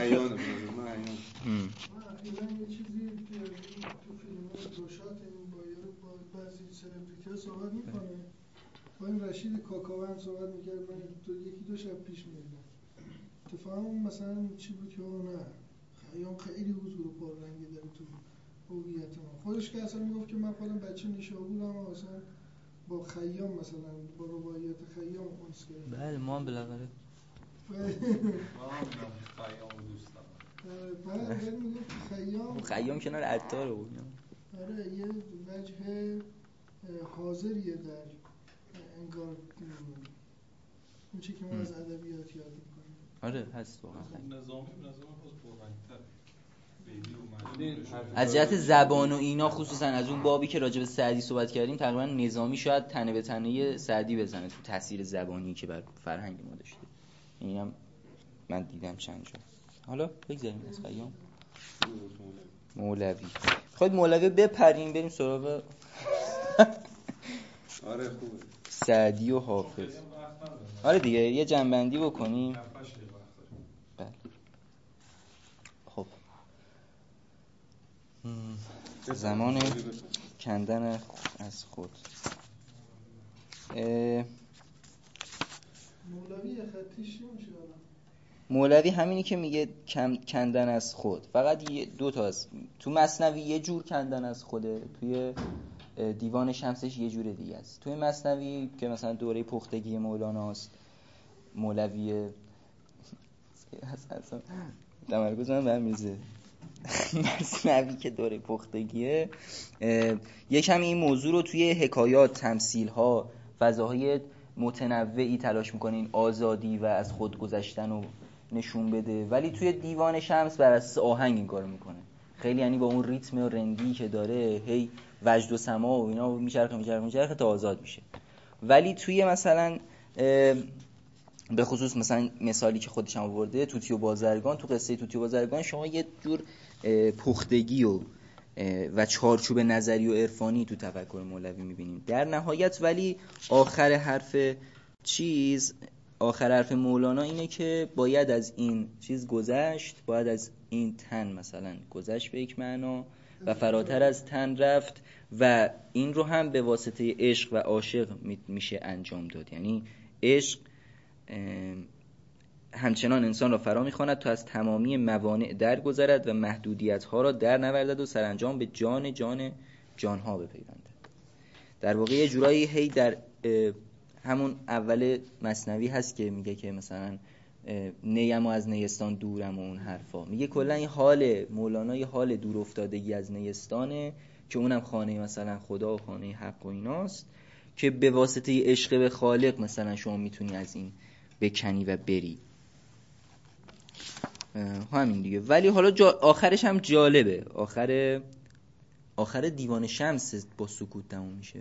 [SPEAKER 3] اخیراً یه چیزی تو فیلم روشات این با بعضی سلبریتی‌ها صحبت میکنه. با این رشید کاکاوند صحبت میکرد. من یکی دو شب پیش میدیدم. اتفاقا مثلا چی بود که نه خیام خیلی حضور پررنگی داره تو هویت ما. خودش که اصلا میگفت که من خودم بچه نیشابورم و اصلا با خیام مثلا با روایت خیام اونس کردم.
[SPEAKER 2] بله ما هم بالاخره
[SPEAKER 3] بعد میگفت
[SPEAKER 2] خیام کنار عطار بود.
[SPEAKER 3] آره یه وجه حاضریه در انگار اون چی که ما از ادبیات یاد میکنیم.
[SPEAKER 2] آره هست واقعا.
[SPEAKER 7] نظامی به نظر من پررنگ‌تره
[SPEAKER 2] از جهت زبان و اینا، خصوصا از اون بابی که راجع به سعدی صحبت کردیم، تقریبا نظامی شاید تنه به تنه سعدی بزنه تو تاثیر زبانی که بر فرهنگ ما داشته. اینم من دیدم چند جا. حالا بگذاریم از خیام. مولوی خود مولوی بپریم بریم سراغ
[SPEAKER 5] آره خوبه
[SPEAKER 2] سعدی و حافظ. آره دیگه یه جنبندی بکنیم. بله خب زمان کندن از خود.
[SPEAKER 3] مولوی خطیش میشه.
[SPEAKER 2] مولوی همینی که میگه کندن از خود. فقط دو تا است. تو مثنوی یه جور کندن از خوده، توی دیوان شمسش یه جور دیگه است. توی مثنوی که مثلا دوره پختگی مولاناست، مولوی اصلا تمرکز من برمیزه. مثنوی که دوره پختگیه، یه کمی این موضوع رو توی حکایات، تمثیل‌ها، فضاهای متنوعی تلاش میکنه این آزادی و از خود گذشتن رو نشون بده، ولی توی دیوان شمس بر اساس آهنگ این کارو میکنه. خیلی یعنی با اون ریتم و رندی که داره هی وجد و سما و اینا میچرخه تا آزاد میشه. ولی توی مثلا به خصوص مثلا مثالی که خودش هم آورده توتی و بازرگان، تو قصه توتی و بازرگان شما یه جور پختگی و چارچوب نظری و عرفانی تو تفکر مولوی میبینیم در نهایت. ولی آخر حرف مولانا اینه که باید از این چیز گذشت، باید از این تن مثلا گذشت به یک معنا و فراتر از تن رفت و این رو هم به واسطه عشق و عاشق میشه انجام داد. یعنی عشق همچنان انسان را فرا می‌خواند تا از تمامی موانع درگذرد و محدودیت‌ها را در نوردد و سرانجام به جان‌ها بپیوندد. در واقع یه جورایی هی در همون اول مثنوی هست که میگه که مثلا نیم و از نیستان دورم و اون حرفا، میگه کلا این حال مولانا یه حال دور افتادگی از نیستانه که اونم خانه مثلا خدا و خانه حق و ایناست که به واسطه عشق به خالق مثلا شما میتونی از این بکنی و بری. همین دیگه. ولی حالا آخرش هم جالبه، آخر دیوان شمس با سکوت تموم میشه.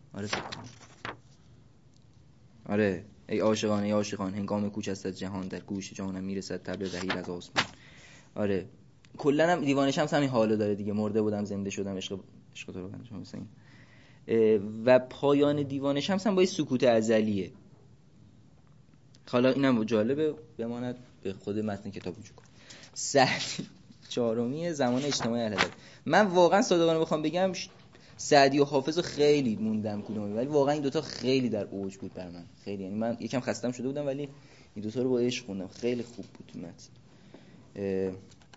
[SPEAKER 2] آره ای عاشقان هنگام کوچ است از جهان، در گوش جانم میرسد طبل رحیل از آسمان. آره کلا هم دیوان شمس همین حالو داره دیگه، مرده بودم زنده شدم عشق تو رو بندم مثلا. و پایان دیوان شمس هم با سکوت ازلیه. حالا اینم جالبه بماند به خود متن کتاب رجوع کن. سعدی چهارمی زمان اجتماعی اهل. من واقعا صادقانه بخوام بگم سعدی و حافظ خیلی موندم کدومه، ولی واقعا این دوتا خیلی در اوج بود بر من، خیلی. یعنی من یکم خستم شده بودم ولی این دوتا رو با عشق خوندم، خیلی خوب بود متن.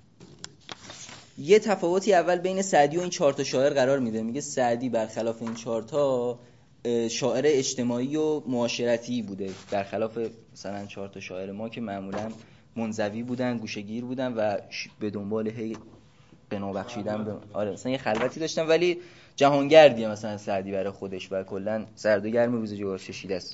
[SPEAKER 2] یه تفاوتی اول بین سعدی و این 4 تا شاعر قرار میده. میگه سعدی برخلاف این 4 تا شاعر اجتماعی و معاشرتی بوده، برخلاف مثلا 4 تا شاعر ما که معمولا منزوی بودن، گوشه‌گیر بودن و به دنبال هی بنا بخشیدن به مثلا یه خلوتی داشتن. ولی جهانگردیه مثلا سعدی برای خودش و کلا سرد و گرم روز جوار چشیده است.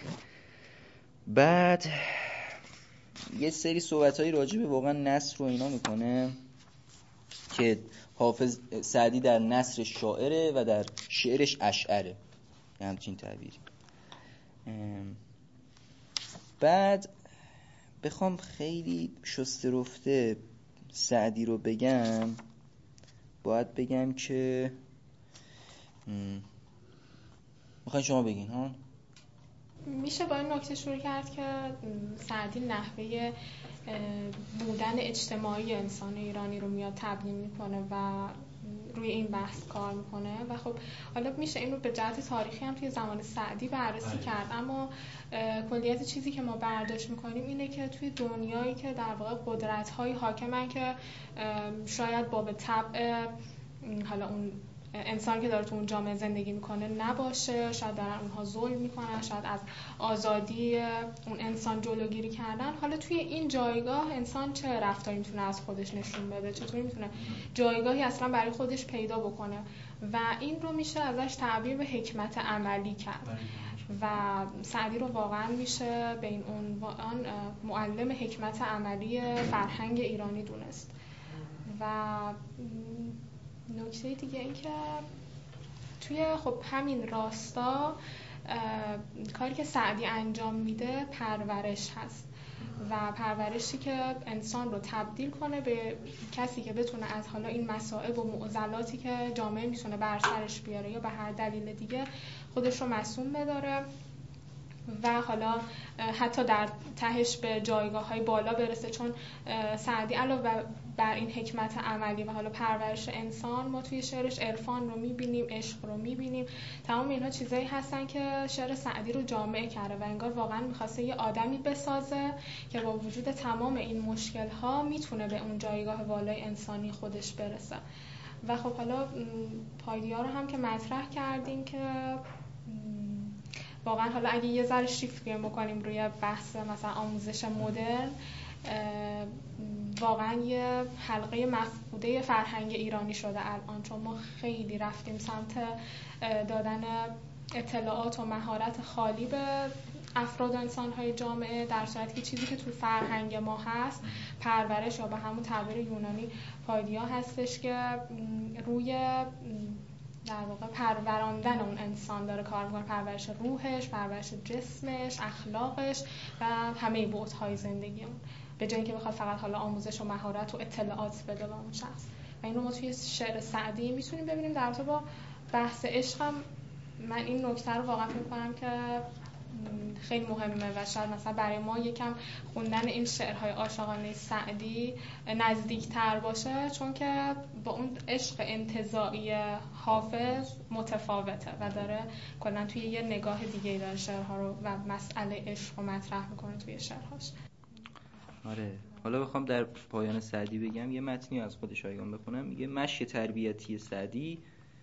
[SPEAKER 2] بعد یه سری صحبتایی راجع به واقعا نثر و اینا میکنه که حافظ سعدی در نثر شاعره و در شعرش اشعره، یه همچین تعبیری. بعد بخوام خیلی شسته رفته سعدی رو بگم، باید بگم که میخواین شما بگین ها؟
[SPEAKER 6] میشه با این نکته شروع کرد که سعدی نحوه بودن اجتماعی انسان ایرانی رو میاد تبیین میکنه و روی این بحث کار میکنه و خب حالا میشه این رو به جهت تاریخی هم توی زمان سعدی بررسی کرد، اما کلیت چیزی که ما برداشت میکنیم اینه که توی دنیایی که در واقع قدرت‌های حاکمن که شاید با به طبع حالا اون انسان که داره تو اون جامعه زندگی میکنه نباشه، شاید دارن اونها ظلم میکنن، شاید از آزادی اون انسان جلوگیری کردن. حالا توی این جایگاه انسان چه رفتاری میتونه از خودش نشون بده، چطوری میتونه جایگاهی اصلا برای خودش پیدا بکنه و این رو میشه ازش تعبیر به حکمت عملی کرد و سعدی رو واقعا میشه به این عنوان معلم حکمت عملی فرهنگ ایرانی دونست. و نکته دیگه این که توی خب همین راستا کاری که سعدی انجام میده پرورش هست و پرورشی که انسان رو تبدیل کنه به کسی که بتونه از حالا این مصائب و معضلاتی که جامعه میتونه بر سرش بیاره یا به هر دلیل دیگه خودش رو معصوم بداره و حالا حتی در تهش به جایگاه‌های بالا برسه، چون سعدی علاوه بر این حکمت عملی و حالا پرورش انسان، ما توی شعرش عرفان رو می‌بینیم، عشق رو می‌بینیم. تمام اینها چیزایی هستن که شعر سعدی رو جامع کرده و انگار واقعا می‌خواسته یه آدمی بسازه که با وجود تمام این مشکل‌ها میتونه به اون جایگاه والای انسانی خودش برسه. و خب حالا پایدی‌ها رو هم که مطرح کردیم که واقعا حالا اگه یه ذره شیفت بکنیم روی بحث مثلا آموزش مدرن، واقعا یه حلقه مفقوده فرهنگ ایرانی شده الان، چون ما خیلی رفتیم سمت دادن اطلاعات و مهارت خالی به افراد و انسان‌های جامعه، در صورتی که چیزی که تو فرهنگ ما هست پرورش یا به همون تعبیر یونانی پایدیا هستش که روی در واقع پروراندن اون انسان داره کار می‌کنه، پرورش روحش، پرورش جسمش، اخلاقش و همه بعدهای زندگی اون، به جای اینکه بخواد فقط حالا آموزش و مهارت و اطلاعات بده به اون شخص. و این رو ما توی شعر سعدی میتونیم ببینیم. در رابطه با بحث عشق هم من این نکته رو واقعا فکر کنم که خیلی مهمه و شاید مثلا برای ما یکم خوندن این شعرهای عاشقانه سعدی نزدیکتر باشه، چون که با اون عشق انتزاعی حافظ متفاوته و داره کلا توی یه نگاه دیگه‌ای داره شعرها رو و مسئله عشق رو مطرح میکنه توی شعرهاش.
[SPEAKER 2] آره، حالا بخوام در پایان سعدی بگم، یه متنی از خود شایگان بخونم. میگه مشی تربیتی سعدی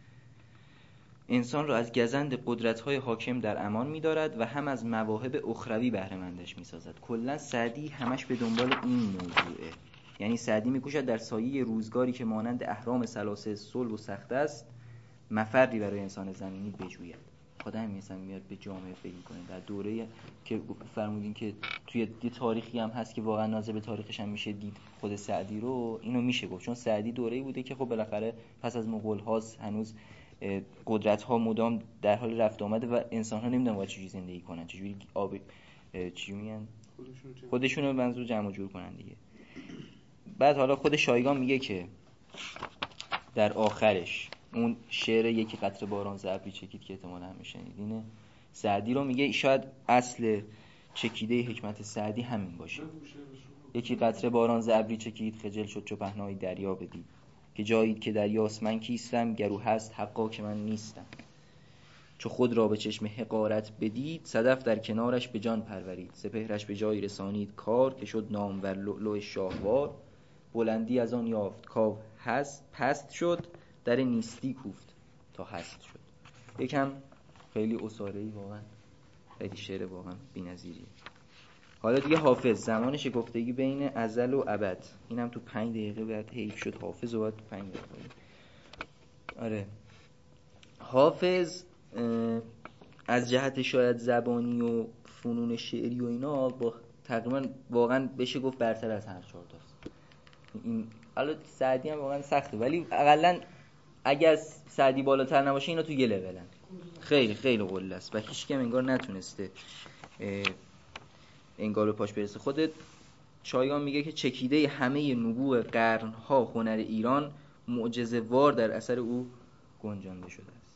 [SPEAKER 2] انسان را از گزند قدرت‌های حاکم در امان می‌دارد و هم از مواهب اخروی بهره مندش می‌سازد. کلاً سعدی همش به دنبال این موضوعه. یعنی سعدی می‌کوشد در سایه روزگاری که مانند اهرام ثلاثه صلب و سخت است مفری برای انسان زمینی بجوید. خدا هم مثلا میاد به جامعه فکر می‌کنه در دوره‌ای که فرمودین که توی یه تاریخی هم هست که واقعا ناظر به تاریخش هم میشه دید خود سعدی رو، اینو میشه گفت، چون سعدی دوره‌ای بوده که خب بالاخره پس از مغول‌هاست، هنوز قدرت‌ها مدام در حال رفت آمده و انسان‌ها نمی‌دونن باید چجوری زندگی کنن، چجوری چی میگن خودشونو منظور جمع جور کنن دیگه. بعد حالا خود شایگان میگه که در آخرش اون شعر یکی قطره باران ز ابری چکید که احتمالاً هم شنیدین، سعدی رو میگه شاید اصل چکیده حکمت سعدی همین باشه. یکی قطره باران ز ابری چکید خجل شد چو پهنای دریا بدید، که جایی که دریاست من کیستم، گرو هست حقا که من نیستم. چو خود را به چشم حقارت بدید، صدف در کنارش به جان پرورید. سپهرش به جایی رسانید کار، که شد نامور لؤلؤ شاهوار. بلندی از آن یافت کاو هست پست شد، در نیستی کوفت تا هست شد. یکم خیلی اساره‌ای، واقعا خیلی شعر واقعا بی‌نظیریه. حالا دیگه حافظ، زمان شکفتگی بین ازل و ابد. اینم تو 5 دقیقه بعد حیف شد حافظ رو باید تو 5 دقیقه. آره، حافظ از جهت شاید زبانی و فنون شعری و اینا با تقریبا واقعا بشه گفت برتر از هر 4 تاست. این حالا سعدی هم واقعا سخته، ولی اقلا اگر سعدی بالاتر نباشه اینا تو یه لولن، خیلی خیلی قله است و هیچ کم انگار نتونسته انگار به پاش برسه. خودت شایگان میگه که چکیده همه نبوغ قرنها هنر ایران معجزه وار در اثر او گنجانده شده است.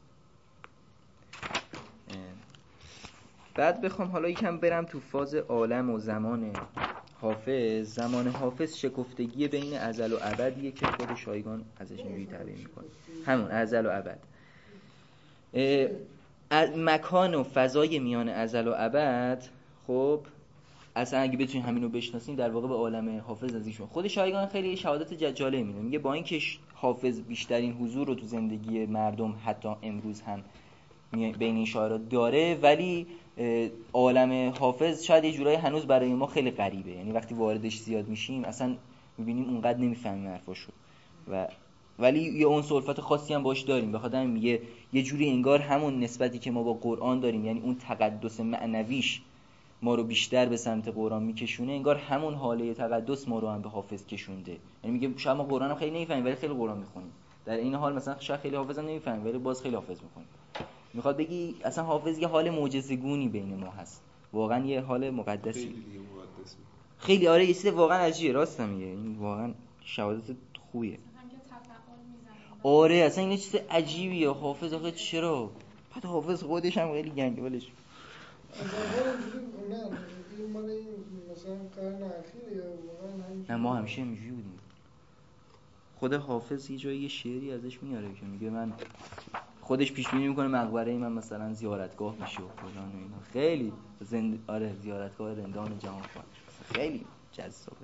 [SPEAKER 2] بعد بخوام حالا یکم برم تو فاز عالم و زمان حافظ. زمان حافظ شکفتگی بین ازل و ابدیه که خود شایگان ازش اینجوری تعبیر میکنه، همون ازل و ابد. مکان و فضای میان ازل و ابد، خب اصلا اگه بتونیم همین رو بشناسیم در واقع به عالم حافظ نزدیک. خود شایگان خیلی شهادت جالب میده، میگه با اینکه حافظ بیشترین حضور رو تو زندگی مردم حتی امروز هم بین این شاعرها داره، ولی عالم حافظ شاید یه جورایی هنوز برای ما خیلی غریبه. یعنی وقتی واردش زیاد میشیم اصلا میبینیم اونقدر نمیفهمیم حرفاشو، ولی یه اون صرفت خاصی هم باش داریم. بخاطر میگه یه جوری انگار همون نسبتی که ما با قرآن داریم، یعنی اون تقدس معنویش ما رو بیشتر به سمت قرآن میکشونه، انگار همون حاله تقدس ما رو هم به حافظ کشونده. یعنی میگه شاید ما قرآن هم خیلی نمیفهمیم ولی خیلی قرآن میخونیم، در این حال مثلا شاید خیلی حافظ هم نمیفهمیم ولی باز خیلی حافظ میخونیم. میخواد بگی اصلا حافظ یه حال معجزه‌گونی بین ما هست، واقعا یه حال مقدسی، خیلی آره، یه چیز واقعا عجیبه. راست میگه، این واقعا شهادت خوبیه. آره اصلا این چیز عجیبیه. حافظ آخه چرا؟ بعد حافظ خودش هم خیلی گنگه ولش. نه ما همیشه اینجوری بودیم. خود حافظ یه جایی یه شعری ازش میاره که میگه من خودش پیش بینی میکنه مقبره من مثلا زیارتگاه میشه و فلان و اینا. خیلی آره زیارتگاه رندان جهان خواهد. خیلی جذابه.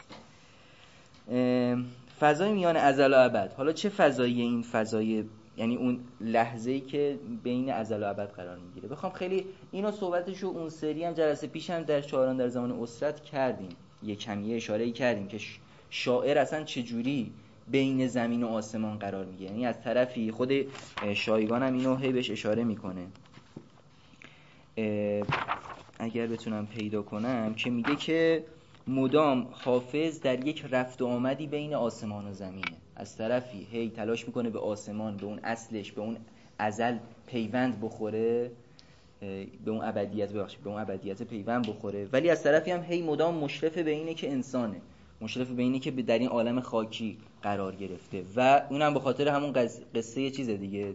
[SPEAKER 2] فضای میان ازل و ابد. حالا چه فضایی این فضای، یعنی اون لحظه‌ای که بین ازل و ابد قرار میگیره. بخوام خیلی اینو صحبتشو اون سری هم جلسه پیش هم در شاعران در زمان اسرت کردیم، یه کمی اشاره‌ای کردیم که شاعر اصلا چجوری بین زمین و آسمان قرار میگیره. یعنی از طرفی خود شایگان هم اینو هی بهش اشاره میکنه. اگر بتونم پیدا کنم که میگه که مدام حافظ در یک رفت و آمدی بین آسمان و زمینه. از طرفی هی تلاش میکنه به آسمان، به اون اصلش، به اون ازل پیوند بخوره، به اون ابدیت پیوند بخوره، ولی از طرفی هم هی مدام مشرف به اینه که انسانه، مشرف به اینه که در این عالم خاکی قرار گرفته و اونم به خاطر همون قصه چیز دیگه،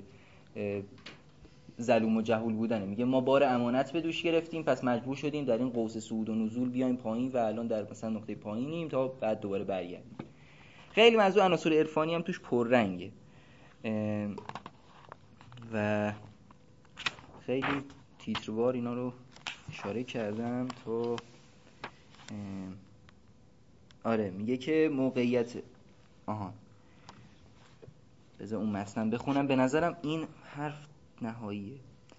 [SPEAKER 2] ظلوم و جهول بودنه. میگه ما بار امانت به دوش گرفتیم، پس مجبور شدیم در این قوس صعود و نزول بیایم پایین و الان در مثلا نقطه پایینیم تا بعد دوباره برگردیم. خیلی موضوع عناصر عرفانی هم توش پررنگه و خیلی تیتروار اینا رو اشاره کردم تو. آره میگه که موقعیت بذار اون متن بخونم، به نظرم این حرف نهاییه.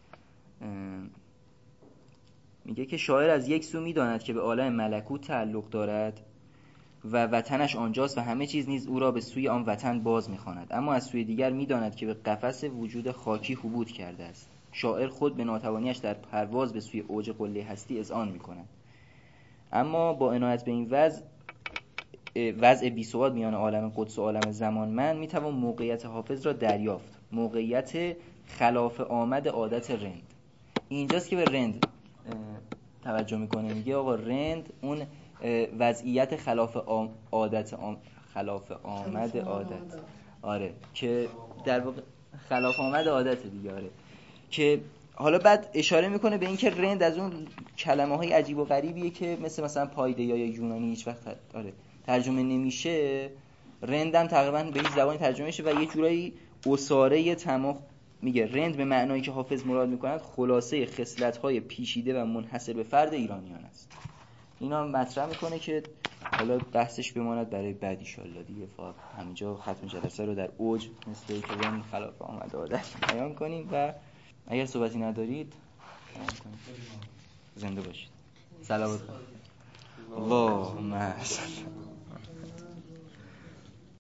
[SPEAKER 2] میگه که شاعر از یک سو میداند که به عالم ملکوت تعلق دارد و وطنش آنجاست و همه چیز نیز او را به سوی آن وطن باز میخواند، اما از سوی دیگر میداند که به قفس وجود خاکی حبوط کرده است. شاعر خود به ناتوانیش در پرواز به سوی اوج قله هستی اذعان میکند، اما با عنایت به این وضع بی‌ثبات میان عالم قدس و عالم زمان من میتوان موقعیت حافظ را دریافت، موقعیت خلاف آمد عادت رند. اینجاست که به رند توجه میکنه، میگه آقا رند اون وضعیت خلاف آمد عادت، آره که در واقع خلاف آمد عادت دیگه، آره که حالا بعد اشاره میکنه به این که رند از اون کلمه های عجیب و غریبیه که مثلا پایده یا یونانی هیچ وقت ترجمه نمیشه. رندم تقریبا به هیچ زبانی ترجمه میشه و یه جورایی اساره تمام. میگه رند به معنایی که حافظ مراد میکند خلاصه خصلت‌های پیچیده و منحصر به فرد ایرانیان است. اینا مطرح میکنه که حالا بحثش بماند برای بعد ان شاء الله دیگه. فقط همینجا ختم جلسه رو در اوج مثل که رند خلاف آمد عادت بیان کنیم و اگر صحبتی ندارید زنده باشید. سلام. اللهم